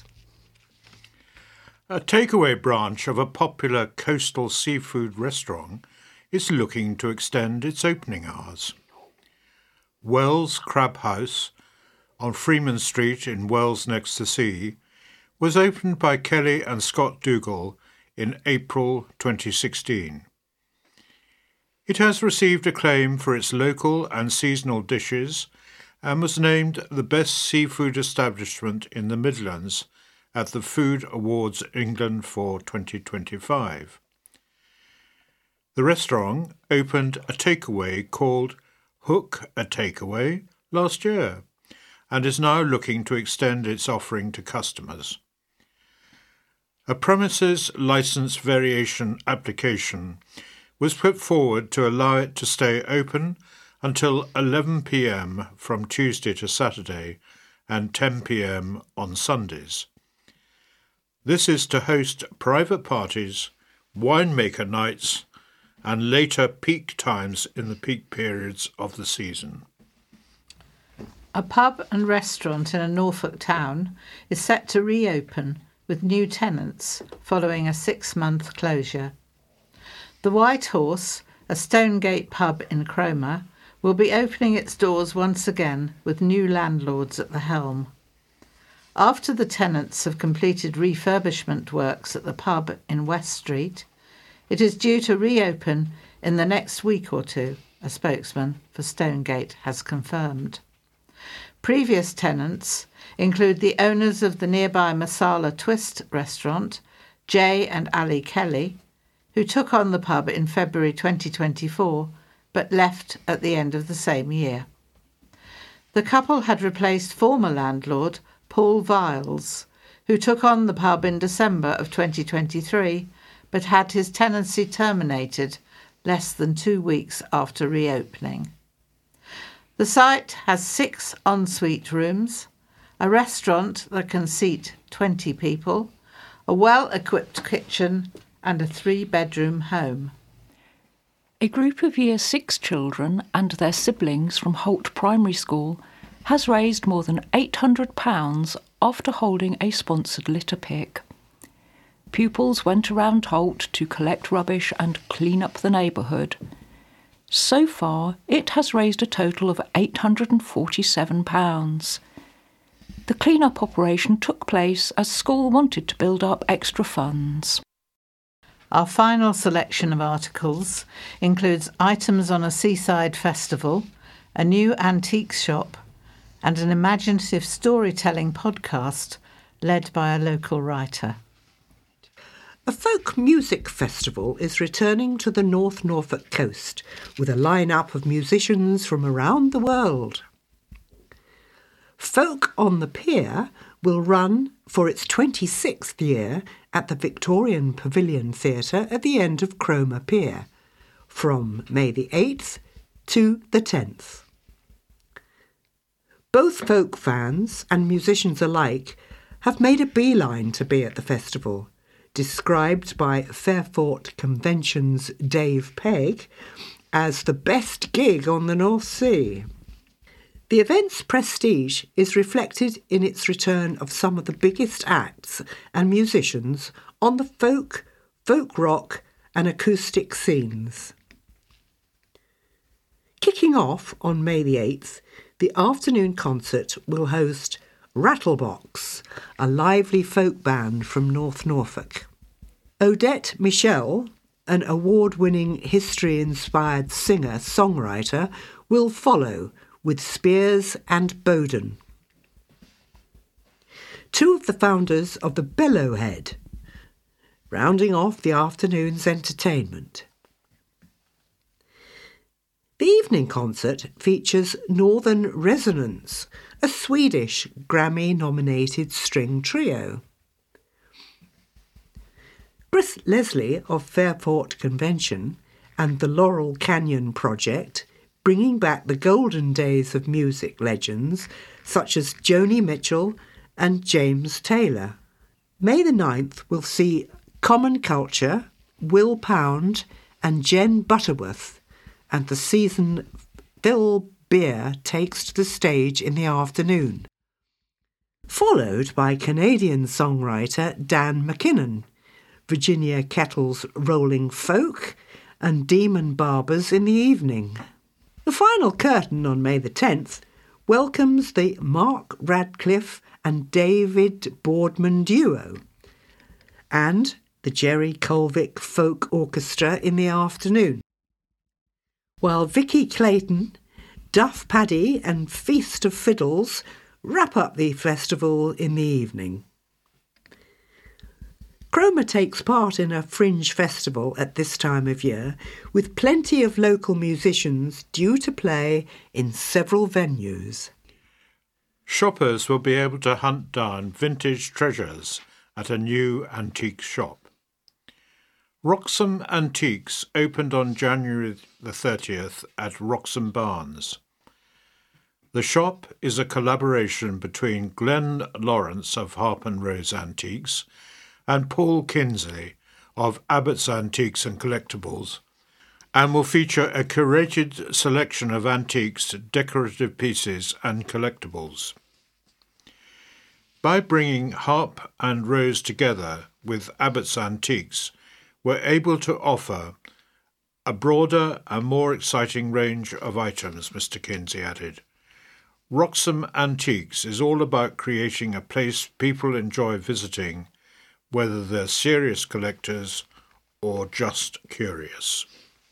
A takeaway branch of a popular coastal seafood restaurant is looking to extend its opening hours. Wells Crab House on Freeman Street in Wells next to sea was opened by Kelly and Scott Dougal in April twenty sixteen. It has received acclaim for its local and seasonal dishes and was named the best seafood establishment in the Midlands at the Food Awards England for twenty twenty-five. The restaurant opened a takeaway called Hook a Takeaway last year and is now looking to extend its offering to customers. A premises licence variation application was put forward to allow it to stay open until eleven p m from Tuesday to Saturday and ten p m on Sundays. This is to host private parties, winemaker nights, and later peak times in the peak periods of the season. A pub and restaurant in a Norfolk town is set to reopen with new tenants following a six-month closure. The White Horse, a Stonegate pub in Cromer, will be opening its doors once again with new landlords at the helm. After the tenants have completed refurbishment works at the pub in West Street, it is due to reopen in the next week or two, a spokesman for Stonegate has confirmed. Previous tenants include the owners of the nearby Masala Twist restaurant, Jay and Ali Kelly, who took on the pub in February twenty twenty-four but left at the end of the same year. The couple had replaced former landlord Paul Viles, who took on the pub in December of twenty twenty-three but had his tenancy terminated less than two weeks after reopening. The site has six ensuite rooms, a restaurant that can seat twenty people, a well-equipped kitchen and a three-bedroom home. A group of Year six children and their siblings from Holt Primary School has raised more than eight hundred pounds after holding a sponsored litter pick. Pupils went around Holt to collect rubbish and clean up the neighbourhood. So far, it has raised a total of eight hundred forty-seven pounds. The clean-up operation took place as school wanted to build up extra funds. Our final selection of articles includes items on a seaside festival, a new antiques shop, and an imaginative storytelling podcast led by a local writer. A folk music festival is returning to the North Norfolk coast with a line-up of musicians from around the world. Folk on the Pier will run for its twenty-sixth year at the Victorian Pavilion Theatre at the end of Cromer Pier, from May the eighth to the tenth. Both folk fans and musicians alike have made a beeline to be at the festival, described by Fairfort Convention's Dave Pegg as the best gig on the North Sea. The event's prestige is reflected in its return of some of the biggest acts and musicians on the folk, folk rock and acoustic scenes. Kicking off on May the eighth, the afternoon concert will host Rattlebox, a lively folk band from North Norfolk. Odette Michel, an award-winning history-inspired singer-songwriter, will follow with Spears and Bowden. Two of the founders of the Bellowhead, rounding off the afternoon's entertainment. The evening concert features Northern Resonance, a Swedish Grammy-nominated string trio. Chris Leslie of Fairport Convention and the Laurel Canyon Project, bringing back the golden days of music legends such as Joni Mitchell and James Taylor. May the ninth will see Common Culture, Will Pound and Jen Butterworth, and the season Phil Beer takes to the stage in the afternoon. followed by Canadian songwriter Dan McKinnon, Virginia Kettle's Rolling Folk, and Demon Barbers in the evening. The final curtain on May the tenth welcomes the Mark Radcliffe and David Boardman duo, and the Jerry Colvick Folk Orchestra in the afternoon, while Vicky Clayton, Duff Paddy and Feast of Fiddles wrap up the festival in the evening. Cromer takes part in a fringe festival at this time of year, with plenty of local musicians due to play in several venues. Shoppers will be able to hunt down vintage treasures at a new antique shop. Wroxham Antiques opened on January the thirtieth at Wroxham Barnes. The shop is a collaboration between Glenn Lawrence of Harp and Rose Antiques and Paul Kinsley of Abbott's Antiques and Collectibles, and will feature a curated selection of antiques, decorative pieces and collectibles. By bringing Harp and Rose together with Abbott's Antiques, we're able to offer a broader and more exciting range of items, Mister Kinsey added. Wroxham Antiques is all about creating a place people enjoy visiting, whether they're serious collectors or just curious.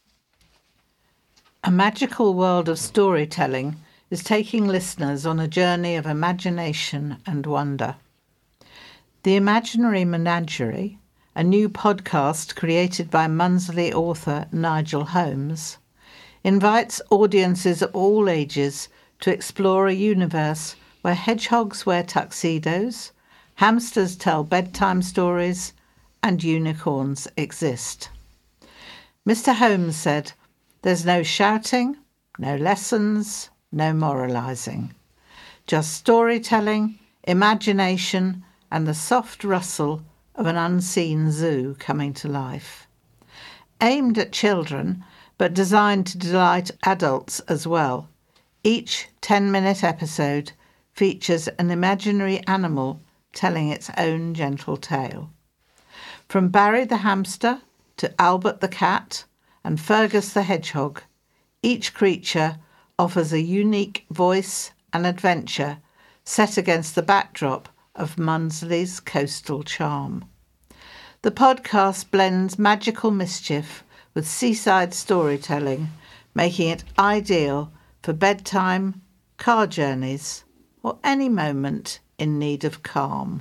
A magical world of storytelling is taking listeners on a journey of imagination and wonder. The Imaginary Menagerie, a new podcast created by Munsley author Nigel Holmes, invites audiences of all ages to explore a universe where hedgehogs wear tuxedos, hamsters tell bedtime stories, and unicorns exist. Mister Holmes said, "There's no shouting, no lessons, no moralising. Just storytelling, imagination, and the soft rustle of an unseen zoo coming to life. Aimed at children, but designed to delight adults as well, each ten-minute episode features an imaginary animal telling its own gentle tale. From Barry the hamster to Albert the cat and Fergus the hedgehog, each creature offers a unique voice and adventure set against the backdrop of Munsley's coastal charm. The podcast blends magical mischief with seaside storytelling, making it ideal for bedtime, car journeys, or any moment in need of calm.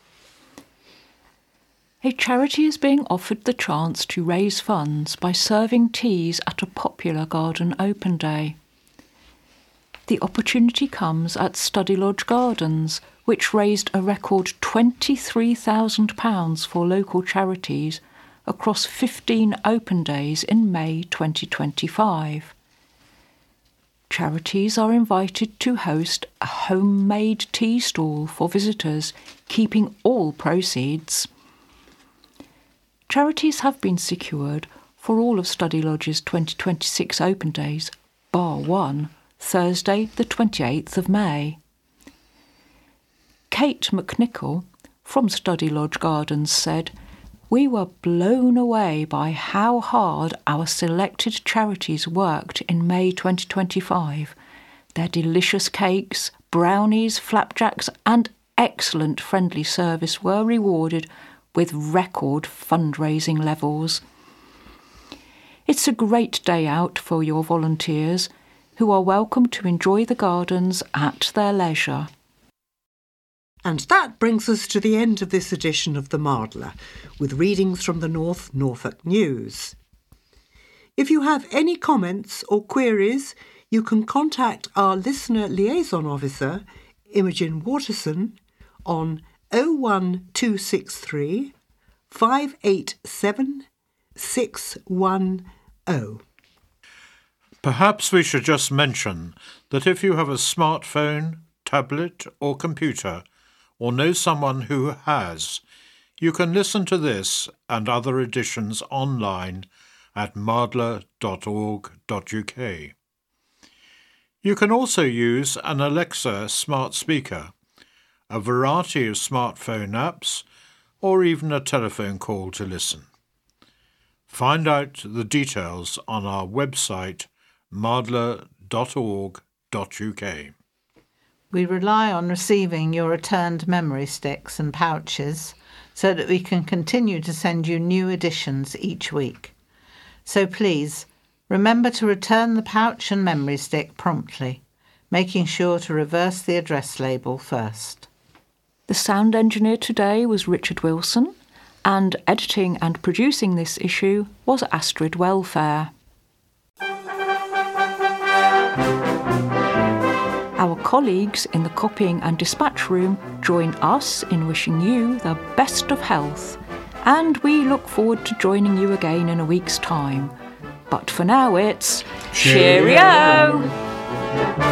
A charity is being offered the chance to raise funds by serving teas at a popular garden open day. The opportunity comes at Study Lodge Gardens, which raised a record twenty-three thousand pounds for local charities across fifteen open days in May twenty twenty-five. Charities are invited to host a homemade tea stall for visitors, keeping all proceeds. Charities have been secured for all of Study Lodge's twenty twenty-six open days, bar one, Thursday the twenty-eighth of May. Kate McNichol from Study Lodge Gardens said, "We were blown away by how hard our selected charities worked in May twenty twenty-five. Their delicious cakes, brownies, flapjacks and excellent friendly service were rewarded with record fundraising levels. It's a great day out for your volunteers, who are welcome to enjoy the gardens at their leisure." And that brings us to the end of this edition of The Mardler, with readings from the North Norfolk News. If you have any comments or queries, you can contact our Listener Liaison Officer, Imogen Waterson, on oh one two six three, five eight seven, six one oh. Perhaps we should just mention that if you have a smartphone, tablet or computer, or know someone who has, you can listen to this and other editions online at mardler dot org dot U K. You can also use an Alexa smart speaker. a variety of smartphone apps, or even a telephone call to listen. Find out the details on our website mardler dot org dot U K. We rely on receiving your returned memory sticks and pouches so that we can continue to send you new editions each week. So please, remember to return the pouch and memory stick promptly, making sure to reverse the address label first. The sound engineer today was Richard Wilson, and editing and producing this issue was Astrid Welfare. Our colleagues in the copying and dispatch room join us in wishing you the best of health, and we look forward to joining you again in a week's time. But for now it's Cheerio! Cheerio!